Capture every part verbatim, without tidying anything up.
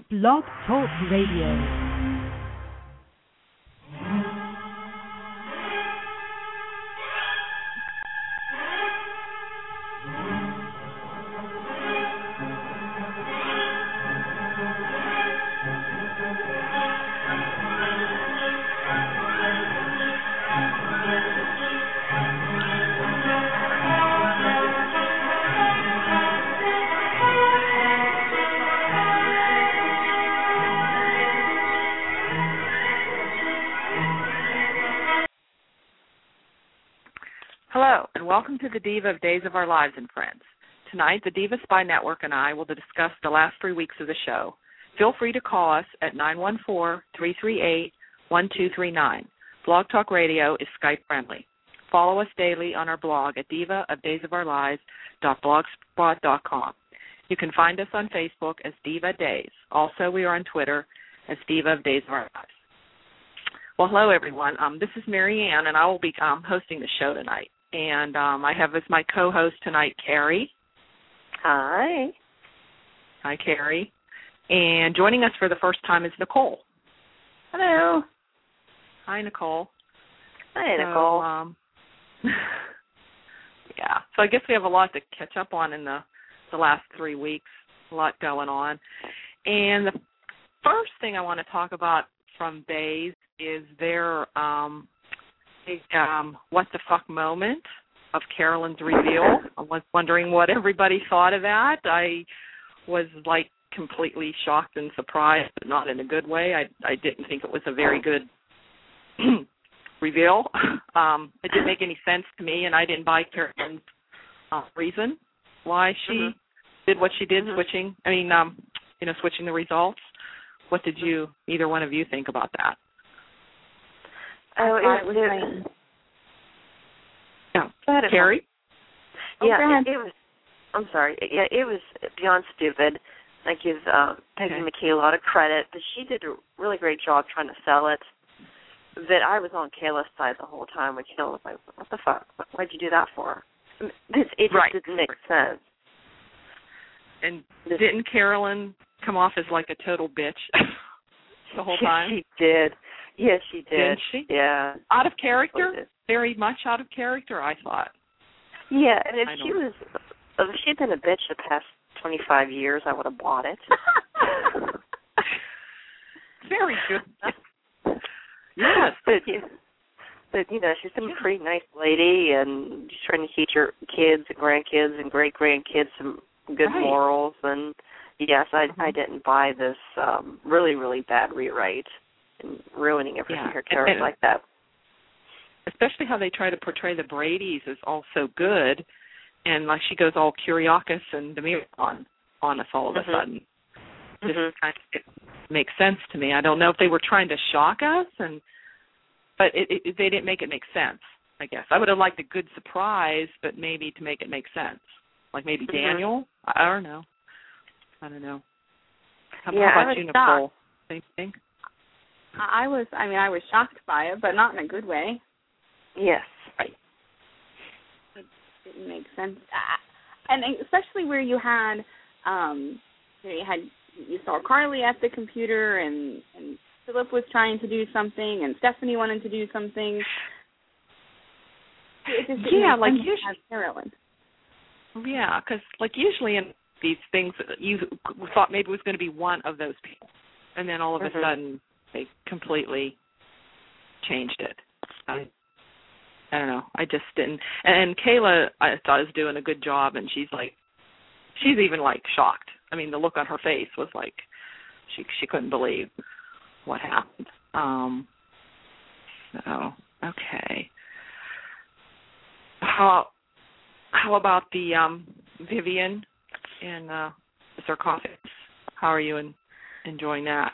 Blog Talk Radio. Hello, and welcome to the Diva of Days of Our Lives and Friends. Tonight, the Diva Spy Network and I will discuss the last three weeks of the show. Feel free to call us at nine one four, three three eight, one two three nine. Blog Talk Radio is Skype friendly. Follow us daily on our blog at diva of days of our lives dot blogspot dot com. You can find us on Facebook as Diva Days. Also, we are on Twitter as Diva of Days of Our Lives. Well, hello, everyone. Um, this is Mary Ann, and I will be um, hosting the show tonight. And um, I have as my co-host tonight, Carrie. Hi. Hi, Carrie. And joining us for the first time is Nicole. Hello. Hi, Nicole. Hi, so, Nicole. Um, yeah. So I guess we have a lot to catch up on in the, the last three weeks. A lot going on. And the first thing I want to talk about from Days is their um, um, what the fuck moment of Carolyn's reveal. I was wondering what everybody thought of that. I was like completely shocked and surprised, but not in a good way. I I didn't think it was a very good reveal. Um, it didn't make any sense to me, and I didn't buy Carolyn's uh, reason why she mm-hmm. did what she did, mm-hmm. switching. I mean, um, you know, switching the results. What did you, either one of you, think about that? Oh, it was, it, yeah. Ahead, Carrie? Yeah, oh, it, it was, I'm sorry. Yeah, it was beyond stupid. I give uh, Peggy okay. McKee a lot of credit, but she did a really great job trying to sell it. That I was on Kayla's side the whole time, which, you know, was like, what the fuck? Why'd you do that for? It, it just right. didn't make sense. And didn't Carolyn come off as like a total bitch the whole time? She did. Yes, she did. Didn't she? Yeah. Out of character? Very much out of character, I thought. Yeah, and if she was, if she'd been a bitch the past twenty-five years, I would have bought it. Very good. Yes. But, yeah, but, you know, she's a pretty nice lady, and she's trying to teach her kids and grandkids and great-grandkids some good right. morals. And, yes, I, mm-hmm. I didn't buy this um, really, really bad rewrite and ruining everything yeah. her character and, like that. Especially how they try to portray the Bradys as all so good, and like she goes all Kyriakis and Demir on, on us all of mm-hmm. a sudden. Just mm-hmm. kind of it makes sense to me. I don't know if they were trying to shock us, and but it, it, they didn't make it make sense, I guess. I would have liked a good surprise, but maybe to make it make sense. Like maybe mm-hmm. Daniel? I, I don't know. I don't know. How, yeah, how about you, Nicole? Same thing? I was, I mean, I was shocked by it, but not in a good way. Yes. Right. It didn't make sense. And especially where you had, um, you had, you saw Carly at the computer, and, and Philip was trying to do something, and Stephanie wanted to do something. It just didn't yeah, make like sense usually. to have Carolyn. Yeah, because like usually in these things, you thought maybe it was going to be one of those people, and then all of mm-hmm. a sudden they completely changed it. I, I don't know. I just didn't. And, and Kayla, I thought, was doing a good job, and she's like, she's even like shocked. I mean, the look on her face was like she she couldn't believe what happened. Um. So okay. How how about the um, Vivian in uh, the sarcophagus? How are you in, enjoying that?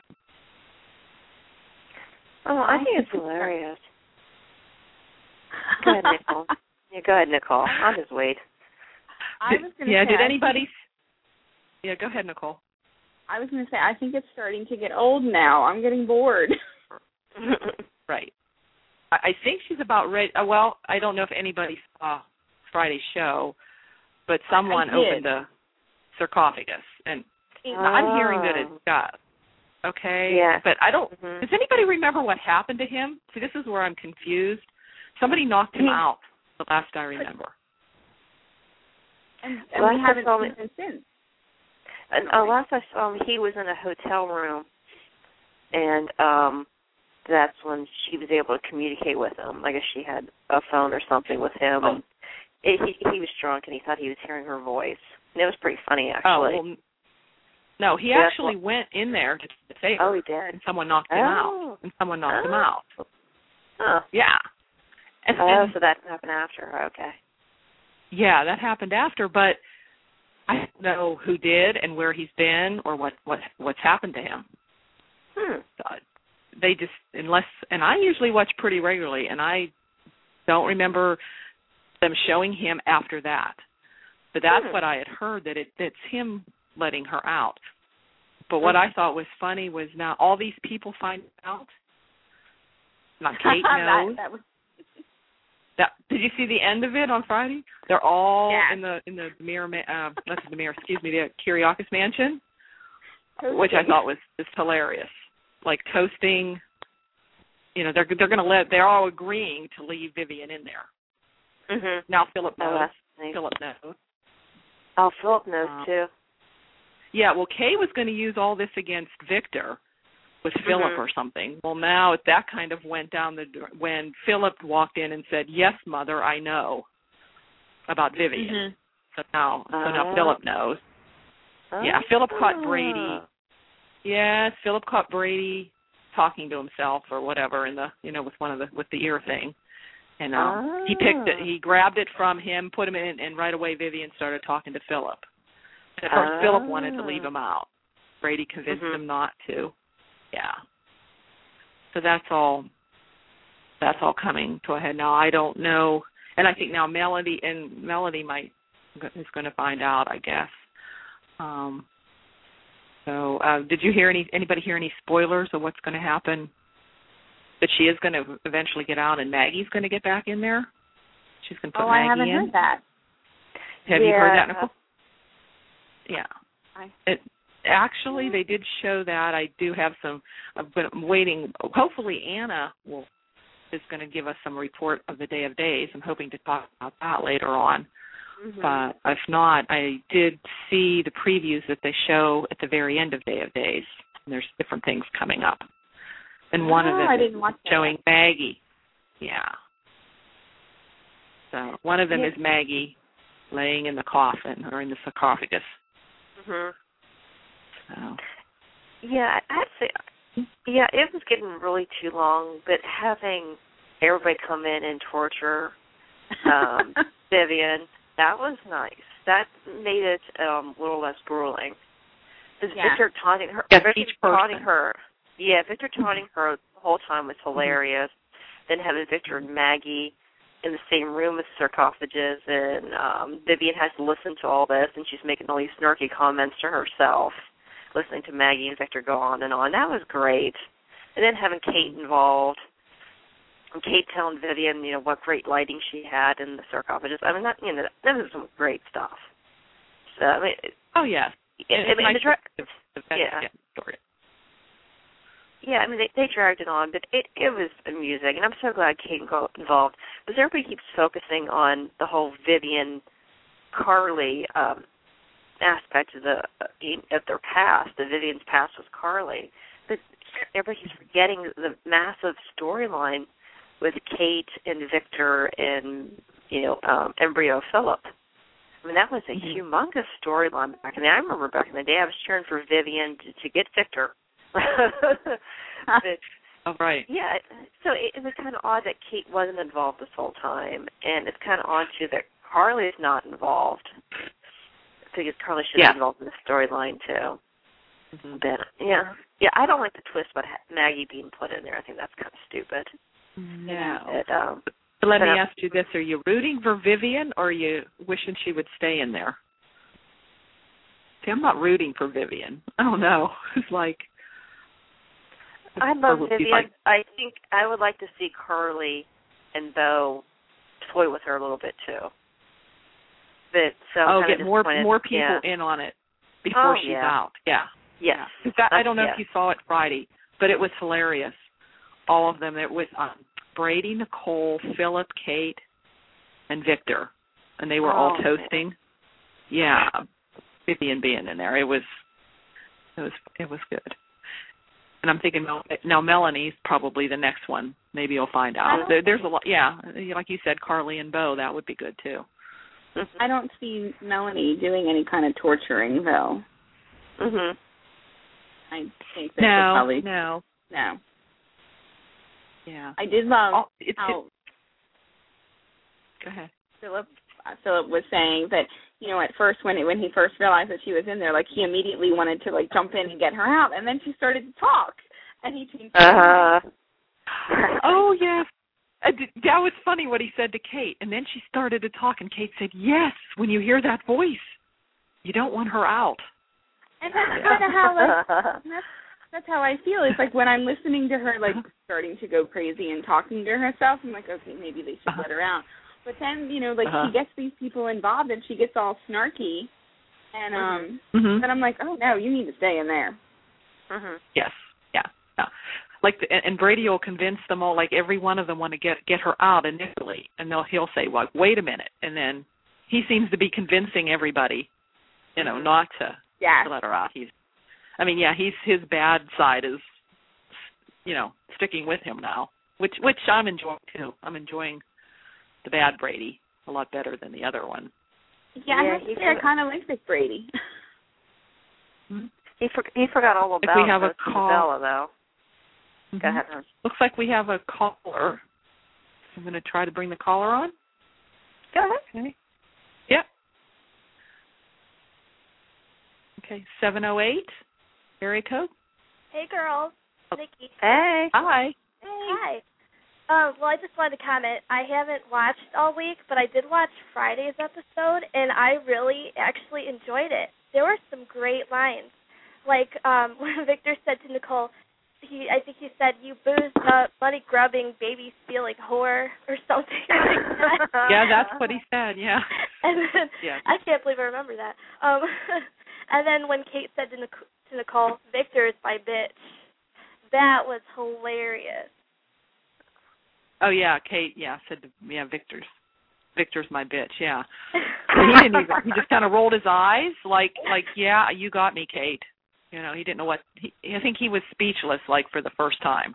Oh, I think it's hilarious. Go ahead, Nicole. Yeah, go ahead, Nicole. I'll just wait. I was gonna yeah, say, did anybody... Yeah, go ahead, Nicole. I was going to say, I think it's starting to get old now. I'm getting bored. Right. I, I think she's about ready... Uh, well, I don't know if anybody saw Friday's show, but someone opened the sarcophagus, and Oh. I'm hearing that it's got okay? Yeah. But I don't, mm-hmm. does anybody remember what happened to him? See, this is where I'm confused. Somebody knocked him he, out, the last I remember. And, and we haven't seen him since. And uh, last I saw him, he was in a hotel room, and um, that's when she was able to communicate with him. I guess she had a phone or something with him, oh. and it, he, he was drunk, and he thought he was hearing her voice. And it was pretty funny, actually. Oh, well, no, he yeah, actually well, went in there to save her. Oh, he did? And someone knocked him oh. out. And someone knocked oh. him out. Oh. Yeah. And, oh, and, so that happened after. Okay. Yeah, that happened after, but I don't know who did and where he's been or what, what what's happened to him. Hmm. So they just, unless, and I usually watch pretty regularly, and I don't remember them showing him after that. But that's hmm. what I had heard, that it, it's him letting her out. But what hmm. I thought was funny was now all these people find out. Not Kate that, knows. that was... That, did you see the end of it on Friday? They're all yeah. in the in the mayor, uh, not the mayor, excuse me, the Kiriakis mansion, Toasting. which I thought was just hilarious. Like toasting, you know, they're they're going to let, they're all agreeing to leave Vivian in there. Mhm. Now Philip knows. Oh, that's nice. Philip knows. Oh, Philip knows um, too. Yeah, well, Kay was going to use all this against Victor with Philip mm-hmm. or something. Well, now that kind of went down the when Philip walked in and said, "Yes, Mother, I know about Vivian." Mm-hmm. So now, so uh, now Philip knows. Uh, Yeah, Philip caught Brady. Yes, Philip caught Brady talking to himself or whatever in the, you know, with one of the with the ear thing, and um, uh, he picked it. He grabbed it from him, put him in, and right away Vivian started talking to Philip. And of course, uh, Philip wanted to leave him out. Brady convinced mm-hmm. him not to. Yeah. So that's all. That's all coming to a head now. I don't know, and I think now Melody and Melody might is going to find out, I guess. Um, so, uh, did you hear any? Anybody hear any spoilers of what's going to happen? That she is going to eventually get out, and Maggie's going to get back in there. She's going to put oh, Maggie in. I haven't in. heard that. Have yeah. you heard that, Nicole? Yeah. I... It, actually, they did show that. I do have some. I've been waiting. Hopefully, Anna will is going to give us some report of the Day of Days. I'm hoping to talk about that later on. Mm-hmm. But if not, I did see the previews that they show at the very end of Day of Days. And there's different things coming up. And oh, one of them I is didn't watch showing that. Maggie. Yeah. So one of them yeah. is Maggie laying in the coffin or in the sarcophagus. Mhm. So. Yeah, I have to say, yeah, it was getting really too long, but having everybody come in and torture um, Vivian, that was nice. That made it um, a little less grueling. Because yeah. Victor taunting her, yes, Victor each taunting person. her, yeah, Victor taunting her the whole time was hilarious. Mm-hmm. Then having Victor and Maggie in the same room with sarcophages, and um, Vivian has to listen to all this, and she's making all these snarky comments to herself, listening to Maggie and Victor go on and on. That was great. And then having Kate involved, and Kate telling Vivian, you know, what great lighting she had in the sarcophages. I mean, that, you know, that was some great stuff. So, I mean, oh, yeah. It, It's I mean, nice the dra- to, to, to yeah. story. Yeah, I mean, they, they dragged it on, but it, it was amusing, and I'm so glad Kate got involved, because everybody keeps focusing on the whole Vivian, Carly um, aspect of the of their past. The Vivian's past was Carly, but everybody keeps forgetting the massive storyline with Kate and Victor and, you know, um, embryo Philip. I mean, that was a mm-hmm. humongous storyline back in the day. I remember back in the day I was cheering for Vivian to, to get Victor. but, oh, right. Yeah, so it, it was kind of odd that Kate wasn't involved this whole time, and it's kind of odd, too, that Carly's not involved, because Carly should yeah. be involved in the storyline, too. Mm-hmm. But, yeah. Yeah, I don't like the twist about Maggie being put in there. I think that's kind of stupid. No. But, um, but let but, me um, ask you this. Are you rooting for Vivian, or are you wishing she would stay in there? See, I'm not rooting for Vivian. I don't know. It's like... I love Vivian. Like, I think I would like to see Carly and Beau toy with her a little bit too. But so oh, I'm get more more people yeah. in on it before oh, she's yeah. out. Yeah, Yes. Yeah. That, I don't know yes. if you saw it Friday, but it was hilarious. All of them. It was um, Brady, Nicole, Philip, Kate, and Victor, and they were oh. all toasting. Yeah, Vivian being in there, it was, it was, it was good. And I'm thinking, now Melanie's probably the next one. Maybe you'll find out. There, there's a lot. Yeah, like you said, Carly and Bo, that would be good too. I don't see Melanie doing any kind of torturing, though. Mhm. I think that no, probably no, no. Yeah, I did love oh, it's, how. Go ahead. Philip uh, Philip was saying that, you know, at first when it, when he first realized that she was in there, like he immediately wanted to like jump in and get her out, and then she started to talk, and he changed. Uh. Oh yes. Uh, that was funny what he said to Kate, and then she started to talk, and Kate said, "Yes, when you hear that voice, you don't want her out." And that's kind of how like that's that's how I feel. It's like when I'm listening to her like starting to go crazy and talking to herself, I'm like, okay, maybe they should let her out. But then, you know, like uh-huh. she gets these people involved, and she gets all snarky, and um, mm-hmm. then I'm like, oh no, you need to stay in there. Mhm. Yes, yeah, yeah. Like, the, and Brady will convince them all. Like every one of them want to get get her out initially, and they'll he'll say, "Well, wait a minute," and then he seems to be convincing everybody, you know, not to, yeah. to let her out. He's, I mean, yeah, he's his bad side is, you know, sticking with him now, which which I'm enjoying too. I'm enjoying the bad Brady a lot better than the other one. Yeah, yeah I have to say I kind of like Big Brady. Mm-hmm. He for, he forgot all about if we have a call, Bella, though. Mm-hmm. Go ahead. Looks like we have a caller. I'm going to try to bring the caller on. Go ahead. Okay. Yep. Okay, seven oh eight, area code. Hey, girls. Nikki. Hey. Hi. Hey. Hi. Um, well, I just wanted to comment. I haven't watched all week, but I did watch Friday's episode, and I really actually enjoyed it. There were some great lines. Like um, when Victor said to Nicole, he I think he said, "You boozed up, money-grubbing, baby-stealing whore," or something like that. Yeah, that's what he said, yeah. And then, yeah. I can't believe I remember that. Um, and then when Kate said to, Nic- to Nicole, "Victor is my bitch," that was hilarious. Oh, yeah, Kate, yeah, said, to, yeah, Victor's. Victor's my bitch, yeah. And he didn't even, he just kind of rolled his eyes like, like, yeah, you got me, Kate. You know, he didn't know what, he, I think he was speechless, like, for the first time.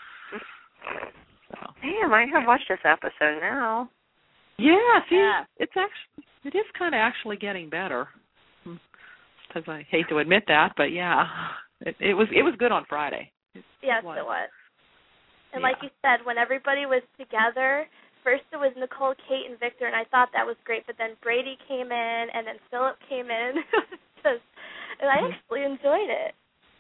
So. Damn, I have watched this episode now. Yeah, see, yeah. it's actually, it is kind of actually getting better. Because I hate to admit that, but yeah, it, it was it was good on Friday. It, yes, it was. It was. And yeah. like you said, when everybody was together, first it was Nicole, Kate, and Victor, and I thought that was great. But then Brady came in, and then Philip came in. Just, and I actually enjoyed it.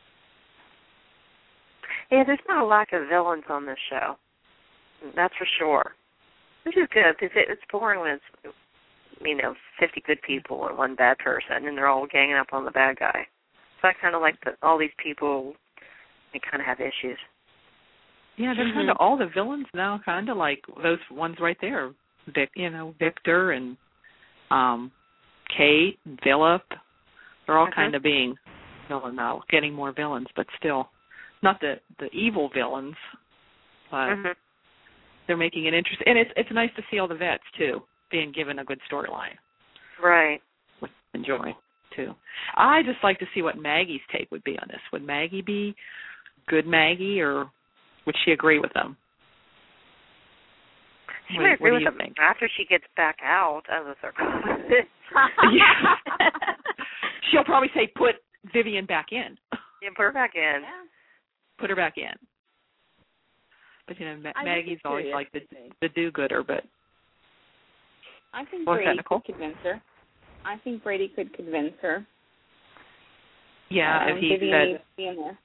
Yeah, there's not a lack of villains on this show. That's for sure. Which is good, because it, it's boring when it's, you know, fifty good people and one bad person, and they're all ganging up on the bad guy. So I kind of like that all these people, they kind of have issues. Yeah, they're mm-hmm. kind of all the villains now, kind of like those ones right there. Vic, you know, Victor and um, Kate and Philip. They're all mm-hmm. kind of being villain now, getting more villains, but still not the the evil villains. But mm-hmm. they're making it interesting, and it's it's nice to see all the vets too being given a good storyline. Right. Which I enjoy too. I just like to see what Maggie's take would be on this. Would Maggie be good Maggie, or would she agree with them? She what, might agree what with do you them think? after she gets back out of the circle. Yeah. She'll probably say, "Put Vivian back in." Yeah, put her back in. Yeah. Put her back in. But you know, Ma- I Maggie's always curious, like the the do-gooder, but I think What's Brady that, Nicole? could convince her. I think Brady could convince her. yeah, um, if he Vivian said needs to be in there.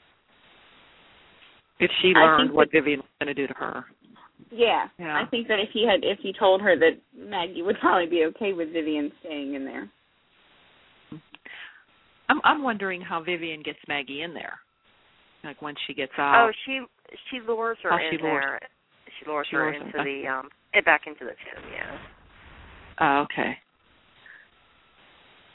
if she I learned think what that, Vivian was going to do to her. Yeah, Yeah. I think that if he had, if he told her that Maggie would probably be okay with Vivian staying in there. I'm I'm wondering how Vivian gets Maggie in there, like when she gets out. Oh, she she lures her How in she lures- there. She lures she her lures into her. the um it back into the tomb. Yeah. Oh, okay.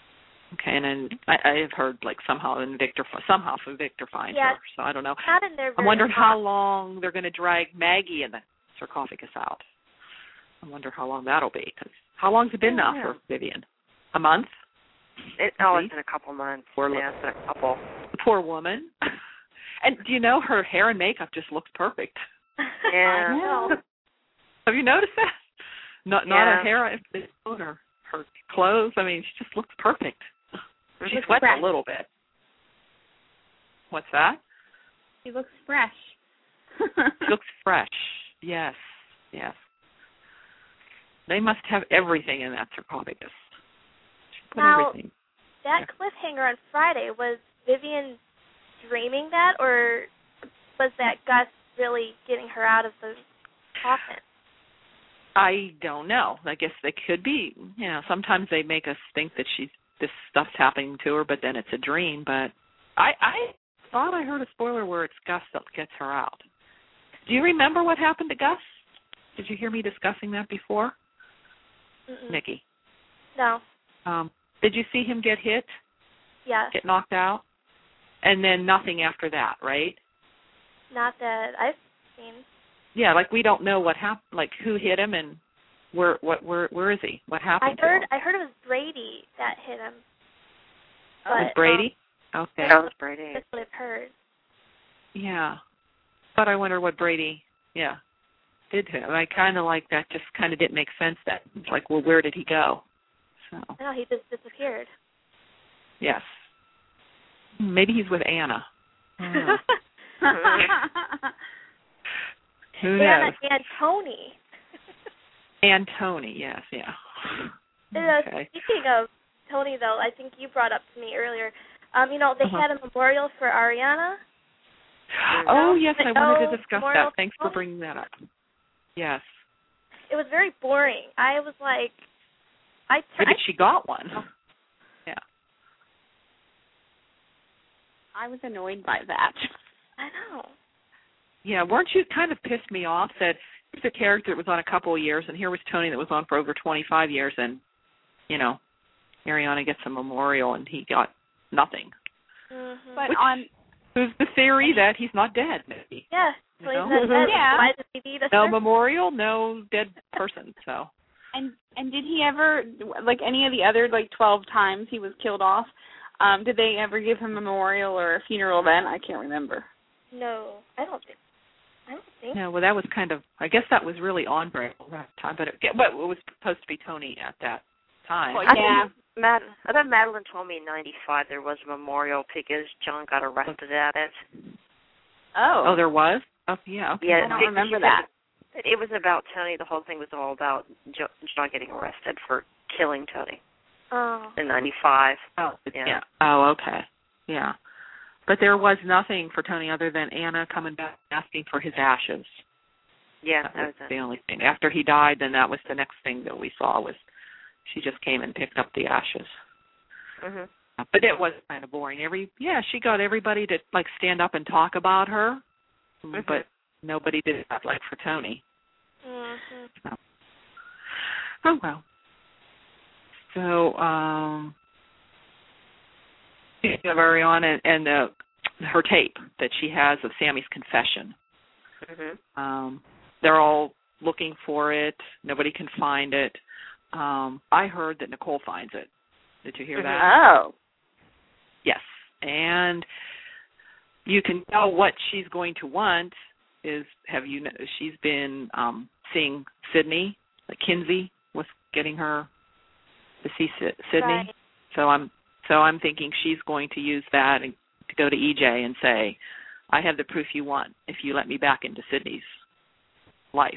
Okay, and then I, I have heard like somehow in Victor somehow from Victor finds Yeah, her. So I don't know. Not in there. I'm wondering how long they're going to drag Maggie and the sarcophagus out. I wonder how long that'll be. Cause how long's it been now yeah. for Vivian? A month? It, oh, it's been a couple months. Poor yeah, it's been a couple. The poor woman. And do you know her hair and makeup just looks perfect? Yeah. I know. Have you noticed that? Not Yeah. not her hair, or her her clothes. I mean, she just looks perfect. She looks sweats fresh. a little bit. What's that? She looks fresh. She looks fresh. Yes, yes. They must have everything in that sarcophagus. She put Now, everything. That Yeah. cliffhanger on Friday, was Vivian dreaming that, or was that Gus really getting her out of the coffin? I don't know. I guess they could be. You know, sometimes they make us think that she's this stuff's happening to her, but then it's a dream. But I, I thought I heard a spoiler where it's Gus that gets her out. Do you remember what happened to Gus? Did you hear me discussing that before, Mm-mm. Nikki? No. Um, did you see him get hit, Yes. get knocked out, and then nothing after that, right? Not that I've seen. Yeah, like we don't know what happened, like who hit him and where, what, where, where is he? What happened? I heard. to him? I heard it was Brady that hit him. Oh, it was But, Brady. Um, Okay. That was Brady. That's what I've heard. Yeah, but I wonder what Brady, yeah, did to him. I kind of like that. Just kind of didn't make sense. That it's like, well, where did he go? So I know he just disappeared. yes, maybe he's with Anna. I don't know. Who Anna knows? and Tony. And Tony, yes, yeah. Uh, Okay. Speaking of Tony, though, I think you brought up to me earlier. Um, you know, they Uh-huh. had a memorial for Ariana. Oh yes, I wanted Oh, to discuss memorial that. Thanks for Tony? bringing that up. Yes, It was very boring. I was like, I. but I she got one. Yeah. I was annoyed by that. I know. Yeah, weren't you kind of pissed me off that here's a character that was on a couple of years, and here was Tony that was on for over twenty-five years, and, you know, Ariana gets a memorial, and he got nothing. Mm-hmm. But Which, on Who's the theory that he's not dead, maybe? yeah, You so he's know? not dead. Yeah. Why does he need a No circus? memorial, no dead person, so. and and did he ever, like any of the other like twelve times he was killed off? Um, did they ever give him a memorial or a funeral then? I can't remember. No, I don't think. I don't think. Yeah, well, that was kind of, I guess that was really on Brett at that time, but it, but it was supposed to be Tony at that time. Well, I yeah. think Mad- I thought Madeline told me in ninety-five there was a memorial because John got arrested at it. Oh. Oh, there was? Oh, yeah, okay. Yeah, I don't it- remember she that. said It was about Tony. The whole thing was all about Jo- John getting arrested for killing Tony Oh. in ninety-five. Oh, Yeah. yeah. Oh, okay. Yeah. But there was nothing for Tony other than Anna coming back and asking for his ashes. Yeah, That that was was the it. only thing. After he died, then that was the next thing that we saw was she just came and picked up the ashes. Mm-hmm. But it was kind of boring. Every yeah, she got everybody to like stand up and talk about her, Mhm. but nobody did that like for Tony. Mm-hmm. So. Oh well. So um, speaking of Ariana and, and uh, her tape that she has of Sammy's confession. Mm-hmm. Um, they're all looking for it. Nobody can find it. Um, I heard that Nicole finds it. Did you hear that? Oh. Yes. And you can tell what she's going to want is, have you, she's been um, seeing Sydney, like Kinsey was getting her to see Sydney. Right. So I'm, so I'm thinking she's going to use that and to go to E J and say, I have the proof you want if you let me back into Sydney's life.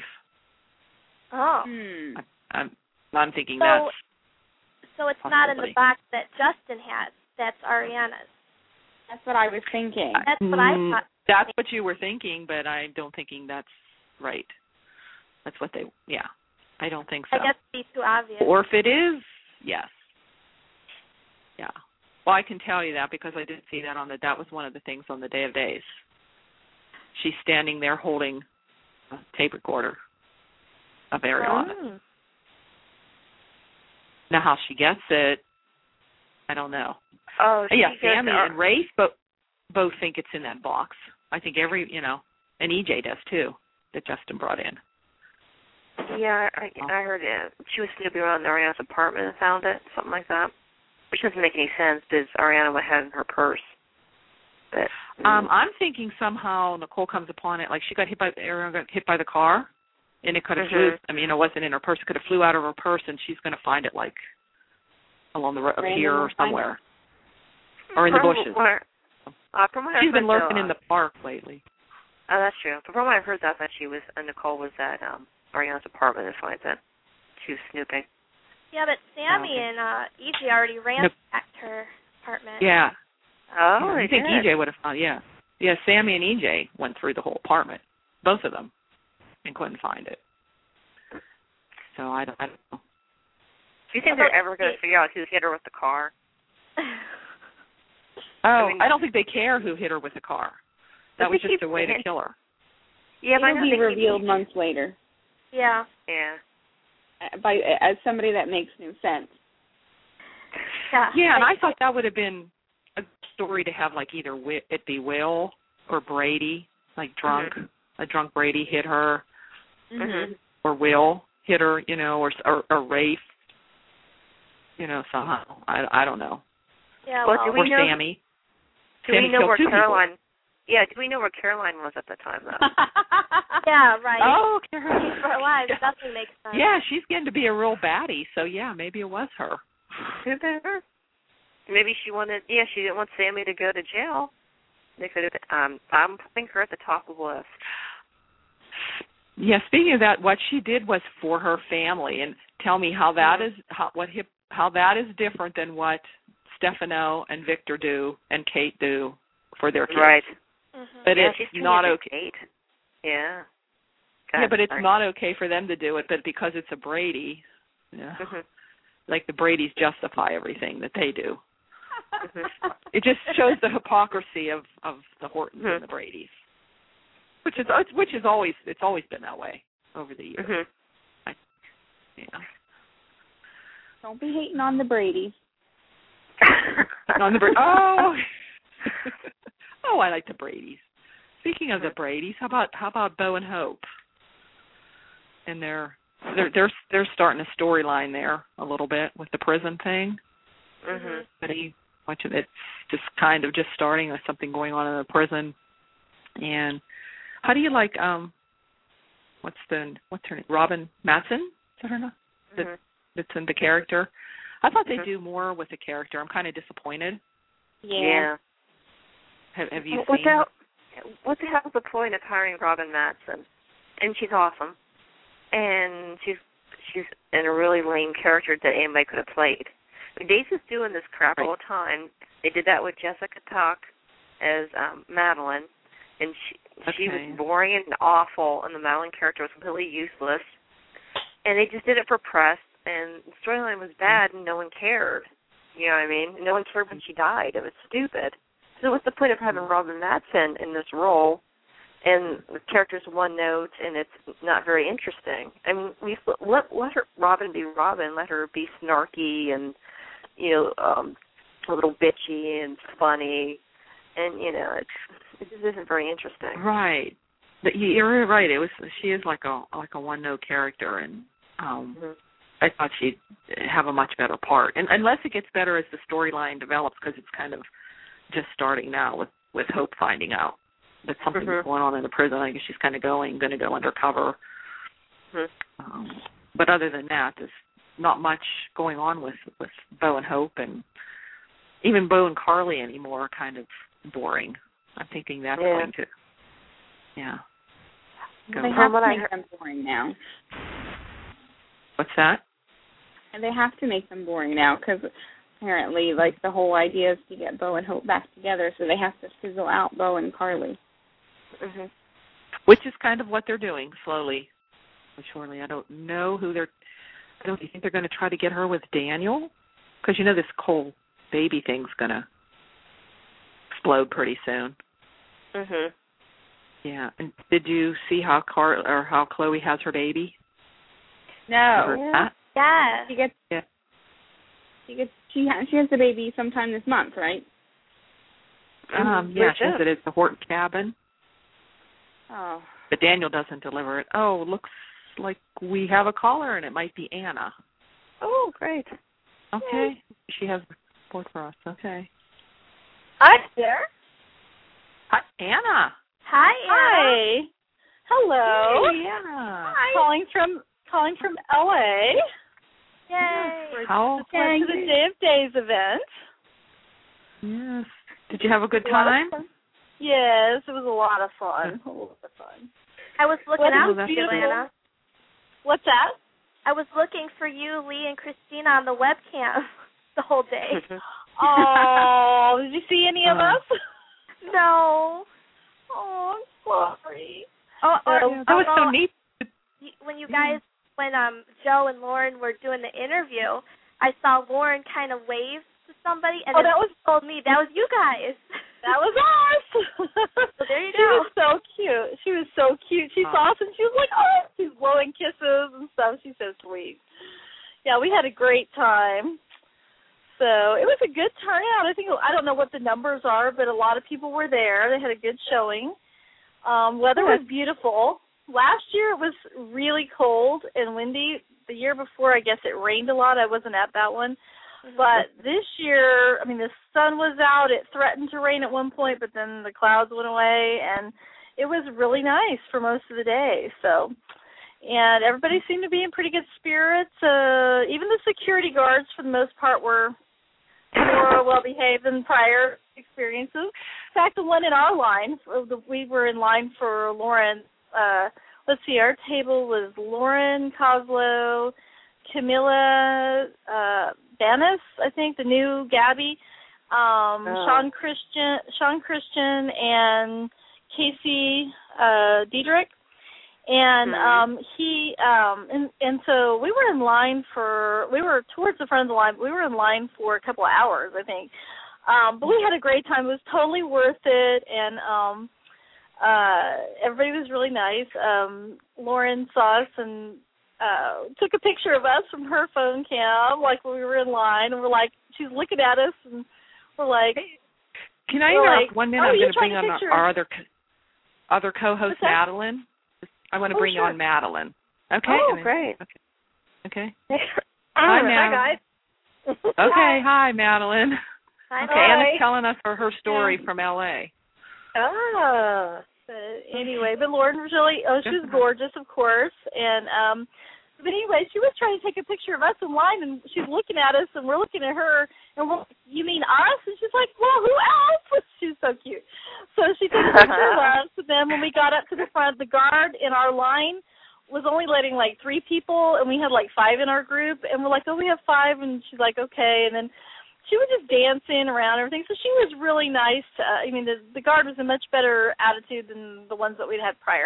Oh. Hmm. I'm I'm thinking So- that's So it's not in possibly. the box that Justin has. That's Ariana's. That's what I was thinking. That's what I Mm, thought. That's what you were thinking, but I don't thinking that's right. That's what they. Yeah, I don't think so. I guess it'd be too obvious. Or if it is, yes. Yeah. Well, I can tell you that because I did see that on the. That was one of the things on the Day of Days. She's standing there holding a tape recorder of Ariana. Oh. Now, how she gets it, I don't know. Oh, yeah, she goes Sammy to- and Rafe both both think it's in that box. I think every, you know, and E J does too, that Justin brought in. Yeah, I, I heard it. She was snooping around Ariana's apartment and found it, something like that. Which doesn't make any sense because Ariana would have it in her purse. But um, I'm thinking somehow Nicole comes upon it, like she got hit by Ariana got hit by the car, and it could have mm-hmm. flew. I mean, it wasn't in her purse; it could have flew out of her purse, and she's going to find it like along the road up here or somewhere, or in the from bushes. Where, uh, from what she's I've been heard, lurking though, in the park lately. Oh, that's true. But from what I've heard, that that she was, and Nicole was at um, Ariana's apartment and finds it. She was snooping. Yeah, but Sammy okay. and uh, E J already ransacked her apartment. Yeah. Oh, yeah, they I think did. E J would have found. Yeah, yeah. Sammy and E J went through the whole apartment, both of them, and couldn't find it. So I don't, I don't know. Do you think they're ever going to figure out who hit her with the car? Oh, I, mean, I don't think they care who hit her with the car. That was just a way to kill her. Yeah, but it'll be revealed months later. Yeah. Yeah. By as somebody that makes no sense. Yeah. Yeah, and I thought that would have been a story to have, like either it be Will or Brady, like drunk, mm-hmm. a drunk Brady hit her, mm-hmm. or Will hit her, you know, or or, or Rafe, you know, somehow. I I don't know. Yeah. Well, Well, do we or know, Sammy. Do Sammy we know where two Caroline? People. Yeah, do we know where Caroline was at the time, though? yeah, right. Oh, Caroline. She's for alive. Yeah. Definitely makes sense. Yeah, she's getting to be a real baddie, so yeah, maybe it was her. Maybe she wanted, yeah, she didn't want Sammy to go to jail. They could have, um, I'm putting her at the top of the list. Yeah, speaking of that, what she did was for her family, and tell me how that mm-hmm. is, how, what hip, how that is different than what Stefano and Victor do and Kate do for their kids. Right. Mm-hmm. But yeah, it's she's not okay. Kate. Yeah. God, yeah, but it's sorry. not okay for them to do it, but because it's a Brady, yeah, mm-hmm. like the Bradys justify everything that they do. Mm-hmm. It just shows the hypocrisy of, of the Hortons mm-hmm. and the Bradys, which is which is always it's always been that way over the years. Mm-hmm. I, yeah. Don't be hating on the Bradys. on the Bra- oh, oh, I like the Bradys. Speaking of the Bradys, how about how about Bo and Hope? And they're they're they're they're starting a storyline there a little bit with the prison thing. Mm-hmm. But he, much of it's just kind of just starting with something going on in the prison. And how do you like um, what's the what's her name? Robin Matson? Is that her name? Mm-hmm. That, that's in the character. I thought mm-hmm. they'd do more with the character. I'm kind of disappointed. Yeah. yeah. Have, have you what seen? The hell, what the hell is the point of hiring Robin Matson? And she's awesome. And she's she's in a really lame character that anybody could have played. I mean, Daisy's doing this crap all the time. They did that with Jessica Tuck as um, Madeline, and she okay. she was boring and awful, and the Madeline character was completely useless. And they just did it for press, and the storyline was bad, and no one cared. You know what I mean? No one cared when she died. It was stupid. So what's the point of having Robin Matson in this role, and the character's one note, and it's not very interesting? I mean, we let let her Robin be Robin. Let her be snarky and, you know, um, a little bitchy and funny, and you know, it's, it just isn't very interesting. Right. But you're right. It was she is like a like a one note character, and um, Mm-hmm. I thought she'd have a much better part. And unless it gets better as the storyline develops, because it's kind of just starting now with, with Hope finding out that something's mm-hmm. going on in the prison. I guess she's kind of going going to go undercover. Mm-hmm. Um, but other than that, there's not much going on with, with Bo and Hope, and even Bo and Carly anymore are kind of boring. I'm thinking that's yeah. going to, yeah. Well, they have to make them boring now. What's that? And they have to make them boring now because apparently, like, the whole idea is to get Bo and Hope back together, so they have to fizzle out Bo and Carly. Mm-hmm. Which is kind of what they're doing, slowly but surely. I don't know who they're, I don't think they're going to try to get her with Daniel? Because, you know, this whole baby thing's going to explode pretty soon. Mm-hmm. Yeah. And did you see how Car or how Chloe has her baby? No. Yeah. Yeah. She gets yeah. she gets she has she has the baby sometime this month, right? Um, yeah, she said it's the Horton cabin. Oh. But Daniel doesn't deliver it. Oh, looks like we have a caller, and it might be Anna. Oh, great. Okay. Yay. She has support for us. Okay. Hi there. Hi, Anna. Hi, Anna. Hi. Hello. Hey, Anna. Hi. Calling from calling from L A. Yay. How? Went to the Day of Days event. Yes. Did you have a good time? Yes, it was a lot of fun. A lot of fun. I was looking What out is for you, beautiful? Anna. What's that? I was looking for you, Lee, and Christina on the webcam the whole day. Oh, did you see any of Uh. us? No. Oh, I'm sorry. Oh, or, Yeah, that was so although neat. when you guys, when um Joe and Lauren were doing the interview, I saw Lauren kind of wave to somebody, and Oh, then that was told me that was you guys. that was us. So there you she go. was so cute. She was so cute. She Oh. saw us and she was like, oh, she's blowing kisses and stuff. She's so sweet. Yeah, we had a great time. So it was a good turnout. I think I don't know what the numbers are, but a lot of people were there. They had a good showing. Um, weather was beautiful. Last year it was really cold and windy. The year before, I guess it rained a lot. I wasn't at that one. But this year, I mean, the sun was out. It threatened to rain at one point, but then the clouds went away, and it was really nice for most of the day. So, and everybody seemed to be in pretty good spirits. Uh, even the security guards, for the most part, were more well-behaved than prior experiences. In fact, the one in our line, we were in line for Lauren. Uh, let's see, our table was Lauren Coslow, Camilla uh, Banis, I think, the new Gabby, um, oh. Sean Christian, Sean Christian, and Casey uh, Diedrich, and mm-hmm. um, he, um, and and so we were in line for, we were towards the front of the line, but we were in line for a couple of hours, I think, um, but we had a great time. It was totally worth it, and um, uh, everybody was really nice. Um, Lauren saw us and Uh, took a picture of us from her phone cam, like when we were in line, and we're like, she's looking at us, and we're like, can I we're interrupt like, one minute? oh, I'm going you're to bring trying on to our, our other co- other co-host, Madeline. I want to Oh, bring sure. on Madeline. Okay. Oh, And then- great. Okay. Okay. Hi, Madeline. guys. Okay. Hi, Madeline. Hi, Okay, Hi. Anna's telling us her, her story Yeah. from L A. Ah. But anyway, but Lauren was really, oh, she was gorgeous, of course, and um, but anyway, she was trying to take a picture of us in line, and she's looking at us, and we're looking at her, and we're like, you mean us? And she's like, well, who else? She's so cute. So she took a picture of us, and then when we got up to the front, the guard in our line was only letting, like, three people, and we had, like, five in our group, and we're like, oh, we have five, and she's like, okay, and then she was just dancing around and everything, so she was really nice. Uh, I mean, the, the guard was a much better attitude than the ones that we'd had prior.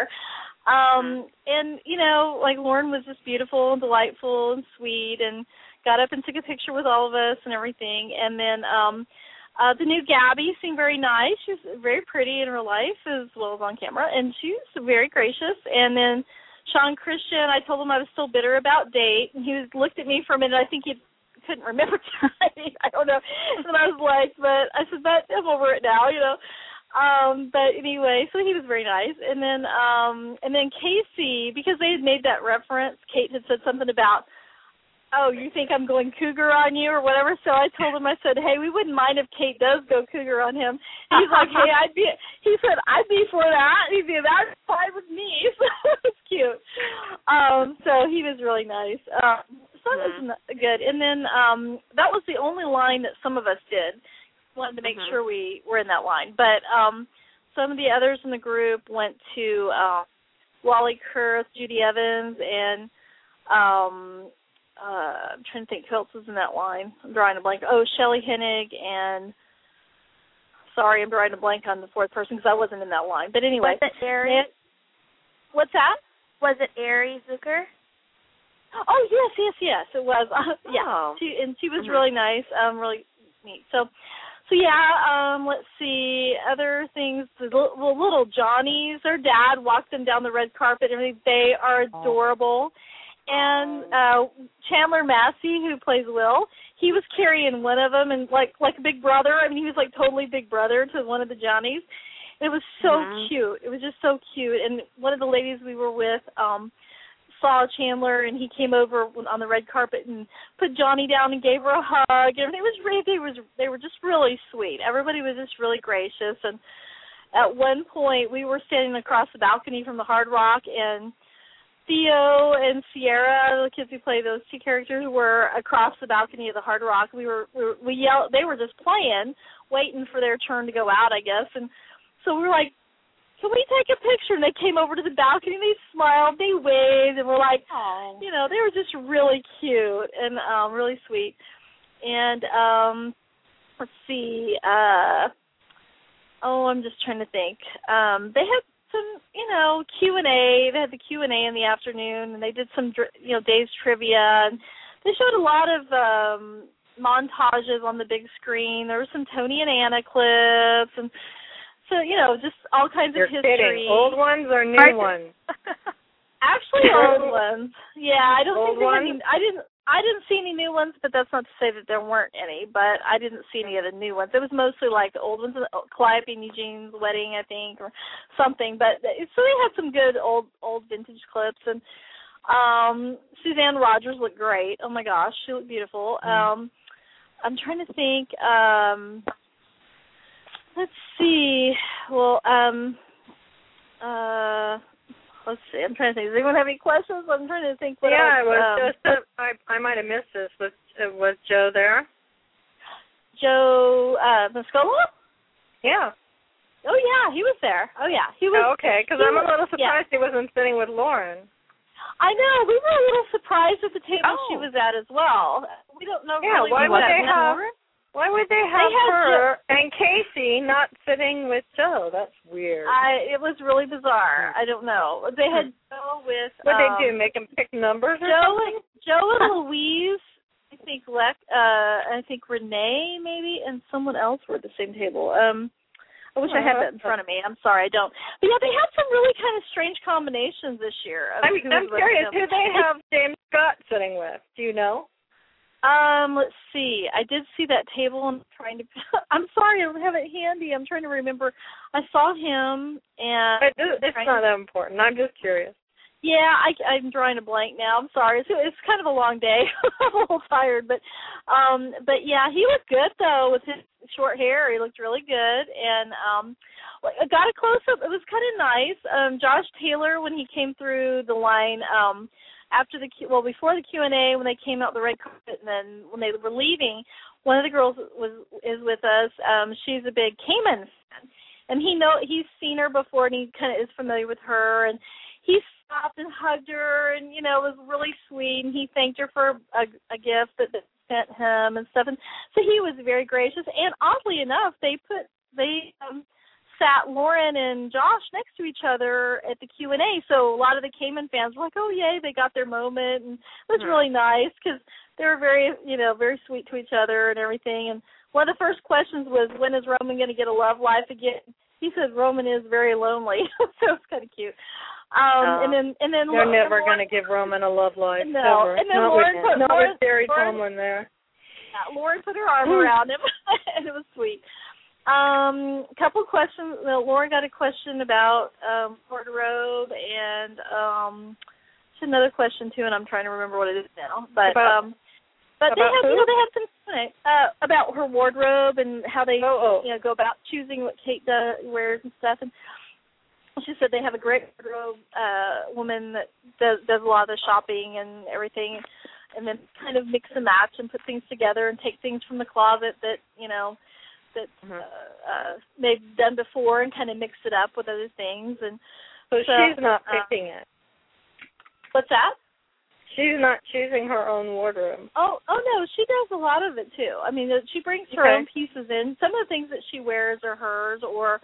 Um, and, you know, like Lauren was just beautiful and delightful and sweet and got up and took a picture with all of us and everything. And then um, uh, the new Gabby seemed very nice. She was very pretty in real life as well as on camera, and she was very gracious. And then Sean Christian, I told him I was still bitter about date, and he was looked at me for a minute. I think he couldn't remember time. I don't know. And I was like, but I said, but I'm over it now, you know. Um, but anyway, so he was very nice. And then um, and then Casey, because they had made that reference, Kate had said something about, oh, you think I'm going cougar on you or whatever. So I told him, I said, hey, we wouldn't mind if Kate does go cougar on him. And he's like, hey, I'd be, he said, I'd be for that. He said, that's fine with me. So it's cute. Um, so he was really nice. Um, so that was good. And then um, that was the only line that some of us did. Wanted to make mm-hmm. sure we were in that line. But um, some of the others in the group went to uh, Wally Kurth, Judy Evans, and um, uh, I'm trying to think who else was in that line. I'm drawing a blank. Oh, Shelley Hennig, and sorry, I'm drawing a blank on the fourth person because I wasn't in that line. But anyway. Was it Ari? What's that? Was it Ari Zucker? Oh, yes, yes, yes, it was. Uh, yeah, oh. she, and she was mm-hmm. really nice, um, really neat. So, so yeah, um, let's see, other things, the little, the little Johnnies, their dad walked them down the red carpet and everything. They are adorable. and uh, Chandler Massey, who plays Will, he was carrying one of them, and like like a big brother. I mean, he was like totally big brother to one of the Johnnies. It was so mm-hmm. cute. It was just so cute. And one of the ladies we were with um, saw Chandler, and he came over on the red carpet and put Johnny down and gave her a hug. And it was really, they was they were just really sweet. Everybody was just really gracious. And at one point, we were standing across the balcony from the Hard Rock, and Theo and Sierra, the kids who play those two characters, were across the balcony of the Hard Rock. We were we, were, we yelled. They were just playing, waiting for their turn to go out, I guess. And so we were like, "Can we take a picture?" And they came over to the balcony. And they smiled, they waved, and we're like, Aww. you know, they were just really cute and um, really sweet. And um, let's see. Uh, oh, I'm just trying to think. Um, they had some, you know, Q and A. They had the Q and A in the afternoon, and they did some, you know, Dave's trivia. And they showed a lot of um, montages on the big screen. There were some Tony and Anna clips, and so, you know, just all kinds You're of history. Kidding. Old ones or new ones? Actually, old ones. Yeah, I don't old think ones? any, I didn't. I didn't see any new ones, but that's not to say that there weren't any. But I didn't see any of the new ones. It was mostly like the old ones, Calliope and Eugene's wedding, I think, or something. But so they had some good old old vintage clips, and um, Suzanne Rogers looked great. Oh my gosh, she looked beautiful. Mm. Um, I'm trying to think. Um, let's see. Well, um, uh. Let's see. I'm trying to think. Does anyone have any questions? I'm trying to think. What yeah, I, it was um, just. A, I I might have missed this. Was uh, was Joe there? Joe uh, Mascola? Yeah. Oh yeah, he was there. Oh yeah, he was. Oh, okay, because I'm a little surprised yeah. he wasn't sitting with Lauren. I know. We were a little surprised at the table oh. she was at as well. We don't know. Yeah. Really Why would they have? Lauren? Why would they have they her Joe. and Casey not sitting with Joe? That's weird. I, it was really bizarre. I don't know. They had Joe with. What um, they do? Make him pick numbers or Joe something? and Joe and Louise. I think Lex. Uh, I think Renee maybe and someone else were at the same table. Um, I wish oh, I had that in front of me. I'm sorry, I don't. But yeah, they had some really kind of strange combinations this year. I'm, I'm curious who they have James Scott sitting with. Do you know? Um, let's see. I did see that table, and I'm trying to. I'm sorry, I don't have it handy. I'm trying to remember. I saw him, and but it's not that important. I'm just curious. Yeah, I, I'm drawing a blank now. I'm sorry. It's, it's kind of a long day. I'm a little tired, but um, but yeah, he looked good though with his short hair. He looked really good, and um, I got a close up. It was kind of nice. Um, Josh Taylor, when he came through the line. Um, After the well, before the Q and A, when they came out the red carpet, and then when they were leaving, one of the girls was is with us. Um, she's a big Cayman fan, and he know he's seen her before, and he kind of is familiar with her. And he stopped and hugged her, and you know, it was really sweet. And he thanked her for a, a gift that, that sent him and stuff. And so he was very gracious. And oddly enough, they put they. Um, sat Lauren and Josh next to each other at the Q and A. So a lot of the Cayman fans were like, oh, yay, they got their moment. And it was really nice because they were very, you know, very sweet to each other and everything. And one of the first questions was, when is Roman going to get a love life again? He said Roman is very lonely. So it's kind of cute. Um, uh, and then, and then they're and never going to give Roman a love life. No. Ever. And then not Lauren with, put, not Lauren, with Jerry Lauren, Tomlin there. Yeah, Lauren put her arm around him, and it was sweet. Um, a couple of questions. Well, Lauren got a question about um, wardrobe, and um, she had another question too, and I'm trying to remember what it is now. But about, um, but they had, who? you know, they had some uh, about her wardrobe and how they, oh, oh. you know, go about choosing what Kate does, wears and stuff. And she said they have a great wardrobe uh, woman that does does a lot of the shopping and everything, and then kind of mix and match and put things together and take things from the closet that you know. that uh, uh, they've done before and kind of mix it up with other things. And so, so she's not uh, picking it. What's that? She's not choosing her own wardrobe. Oh, oh no, she does a lot of it too. I mean, she brings her okay. own pieces in. Some of the things that she wears are hers, or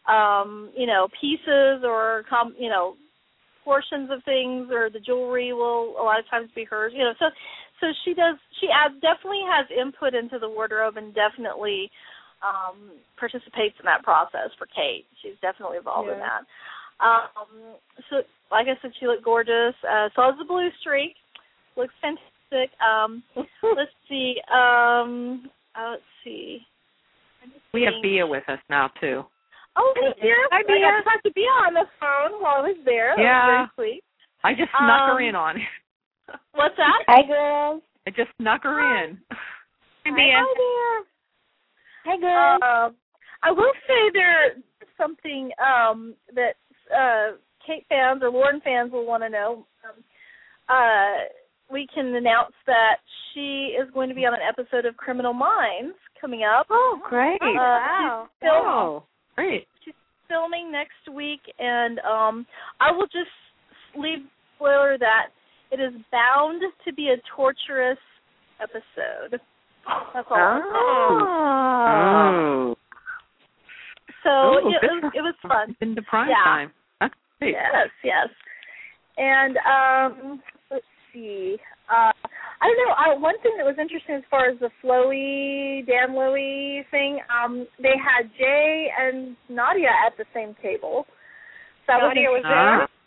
um, you know, pieces or com- you know, portions of things, or the jewelry will a lot of times be hers. You know, so so she does. She adds, definitely has input into the wardrobe, and definitely. Um, participates in that process for Kate. She's definitely involved yeah. in that. Um, so, like I said, she looked gorgeous. Uh, so was the blue streak. looks fantastic. Um, let's see. Um, uh, let's see. We have Bea with us now, too. Oh, hey, Bea. Hi, Bea. I got to talk to Bea on the phone while I was there. That yeah. was very sweet. I just snuck um, her in on it. What's that? Hi, girls. I just snuck her Hi. in. Hi, Bea. Hi there. Hi, girls. Uh, I will say there's something um, that uh, Kate fans or Lauren fans will want to know. Um, uh, we can announce that she is going to be on an episode of Criminal Minds coming up. Oh, great. Uh, Wow. She's, film- Oh, great. she's filming next week, and um, I will just leave spoiler that it is bound to be a torturous episode. That's all. Oh. So Oh, it, good it, was, it was fun. Into prime Yeah. time. That's great. Yes, yes. And um, let's see. Uh, I don't know. I, one thing that was interesting as far as the Floey, Dan Lowy thing, um, they had Jay and Nadia at the same table. So that Nadia was was there? Ah.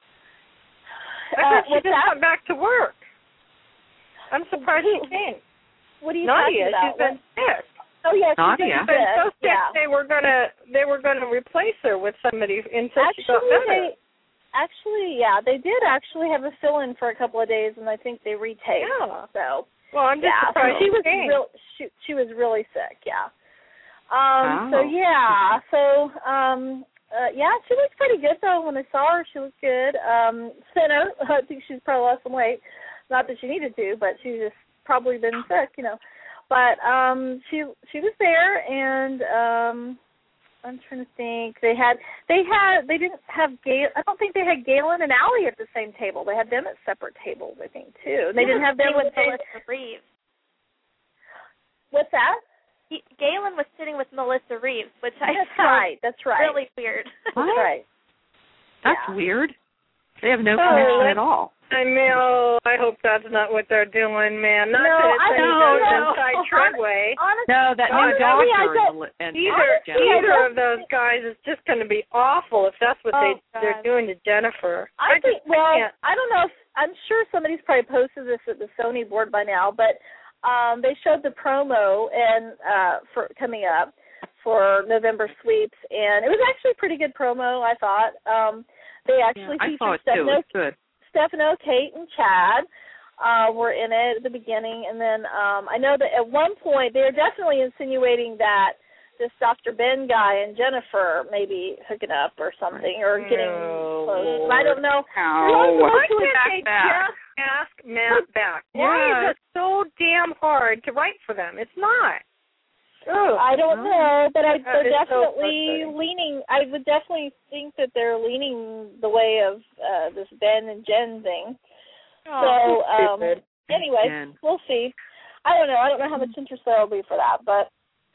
I Uh, thought she what's just that? went back to work. I'm surprised she came. What are you Nadia, talking about? she's been sick. Oh yeah, she's Nadia. been She's been so sick. sick Yeah. they were gonna they were gonna replace her with somebody until she got Actually, better. they actually yeah they did actually have a fill-in for a couple of days, and I think they retaped. Yeah. So Well, I'm just yeah, so surprised she was came. real. She she was really sick. Yeah. Um. So Oh. yeah. So um. Uh, yeah, she looked pretty good though. When I saw her, she looked good. Um, thinner. I think she's probably lost some weight. Not that she needed to, but she's just probably been sick, you know. But um, she she was there, and um, I'm trying to think. They had they had they didn't have Gail. I don't think they had Galen and Allie at the same table. They had them at separate tables, I think, too. And they didn't have them with Melissa Reeves. What's that? He, Galen was sitting with Melissa Reeves, which I That's found right. That's right. really weird. What? That's right. That's Yeah. weird. They have no Oh, connection that's- at all. I know. I hope that's not what they're doing, man. Not No, that it's I any don't goes know. inside Treadway. Honestly, No, that new Honestly, I doctor don't- and, Mel- and Either Jennifer. either of those guys is just going to be awful if that's what Oh, they they're God. doing to Jennifer. I think. just Well, can't. I don't know if I'm sure somebody's probably posted this at the Sony board by now, but um, they showed the promo and uh, for coming up for November sweeps, and it was actually a pretty good promo. I thought um, they actually Yeah, I saw featured it too. Stefano, It's good. Stefano, Kate, and Chad. Uh, were in it at the beginning, and then um, I know that at one point they were definitely insinuating that this Doctor Ben guy and Jennifer may be hooking up or something, or getting Oh, close. I don't know. Oh, Why Who can't back they back. just ask Matt back? Why Yeah. is it so damn hard to write for them? It's not. Ugh. I don't know, but I, That they're is so definitely frustrating. leaning. I would definitely think that they're leaning the way of uh, this Ben and Jen thing. So um, stupid. anyway, Jen. we'll see. I don't know. I don't know how much interest there will be for that, but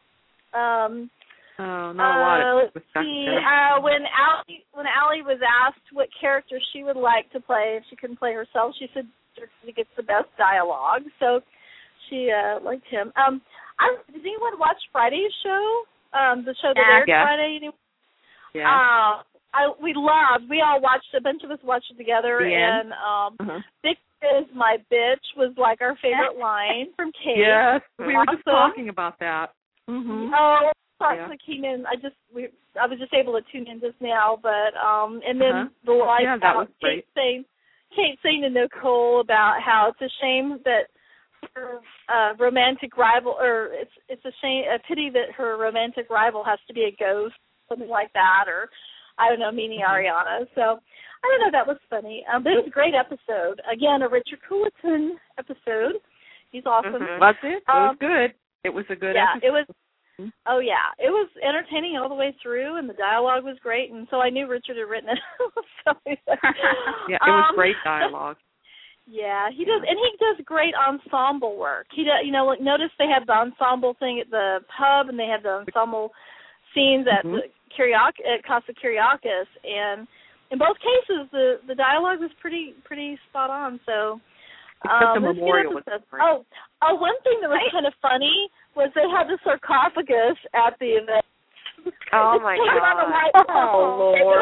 um, Oh, not a lot uh, of let's with Doctor see. Jennifer. Uh, when Allie when Allie was asked what character she would like to play if she couldn't play herself, she said he gets the best dialogue. So she uh, liked him. Um, I, did anyone watch Friday's show? Um, the show that Yeah. aired Yeah. Friday. Yeah. Uh, I we loved. We all watched. A bunch of us watched it together, The end? and um, Uh-huh. "Vic is my bitch" was like our favorite line from Kate. Yes, we were just Awesome. talking about that. Mm-hmm. Oh, I Yeah. came in. I just we I was just able to tune in just now, but um, and then Uh-huh. the line Yeah, that about was great. Kate saying Kate saying to Nicole about how it's a shame that her uh, romantic rival, or it's it's a shame, a pity that her romantic rival has to be a ghost, something like that, or I don't know, meaning Mm-hmm. Ariana. So I don't know. That was funny, um, but it was a great episode. Again, a Richard Coulton episode. He's awesome. Mhm. Was it? It was Um, good. It was a good yeah, episode. it was. Oh yeah, it was entertaining all the way through, and the dialogue was great, and so I knew Richard had written it. so, Yeah, it was um, great dialogue. Yeah, he does, and he does great ensemble work. He does, you know, like notice they have the ensemble thing at the pub, and they have the ensemble scenes at Mhm. the Kyriak at Casa Kyriakis, and in both cases, the the dialogue was pretty pretty spot on. So. Except Um, the let's get memorial into was this. great. Oh, oh, one thing that was kind of funny was they had the sarcophagus at the event. Oh, my They put it on a God. white- Oh, they put Lord. on a-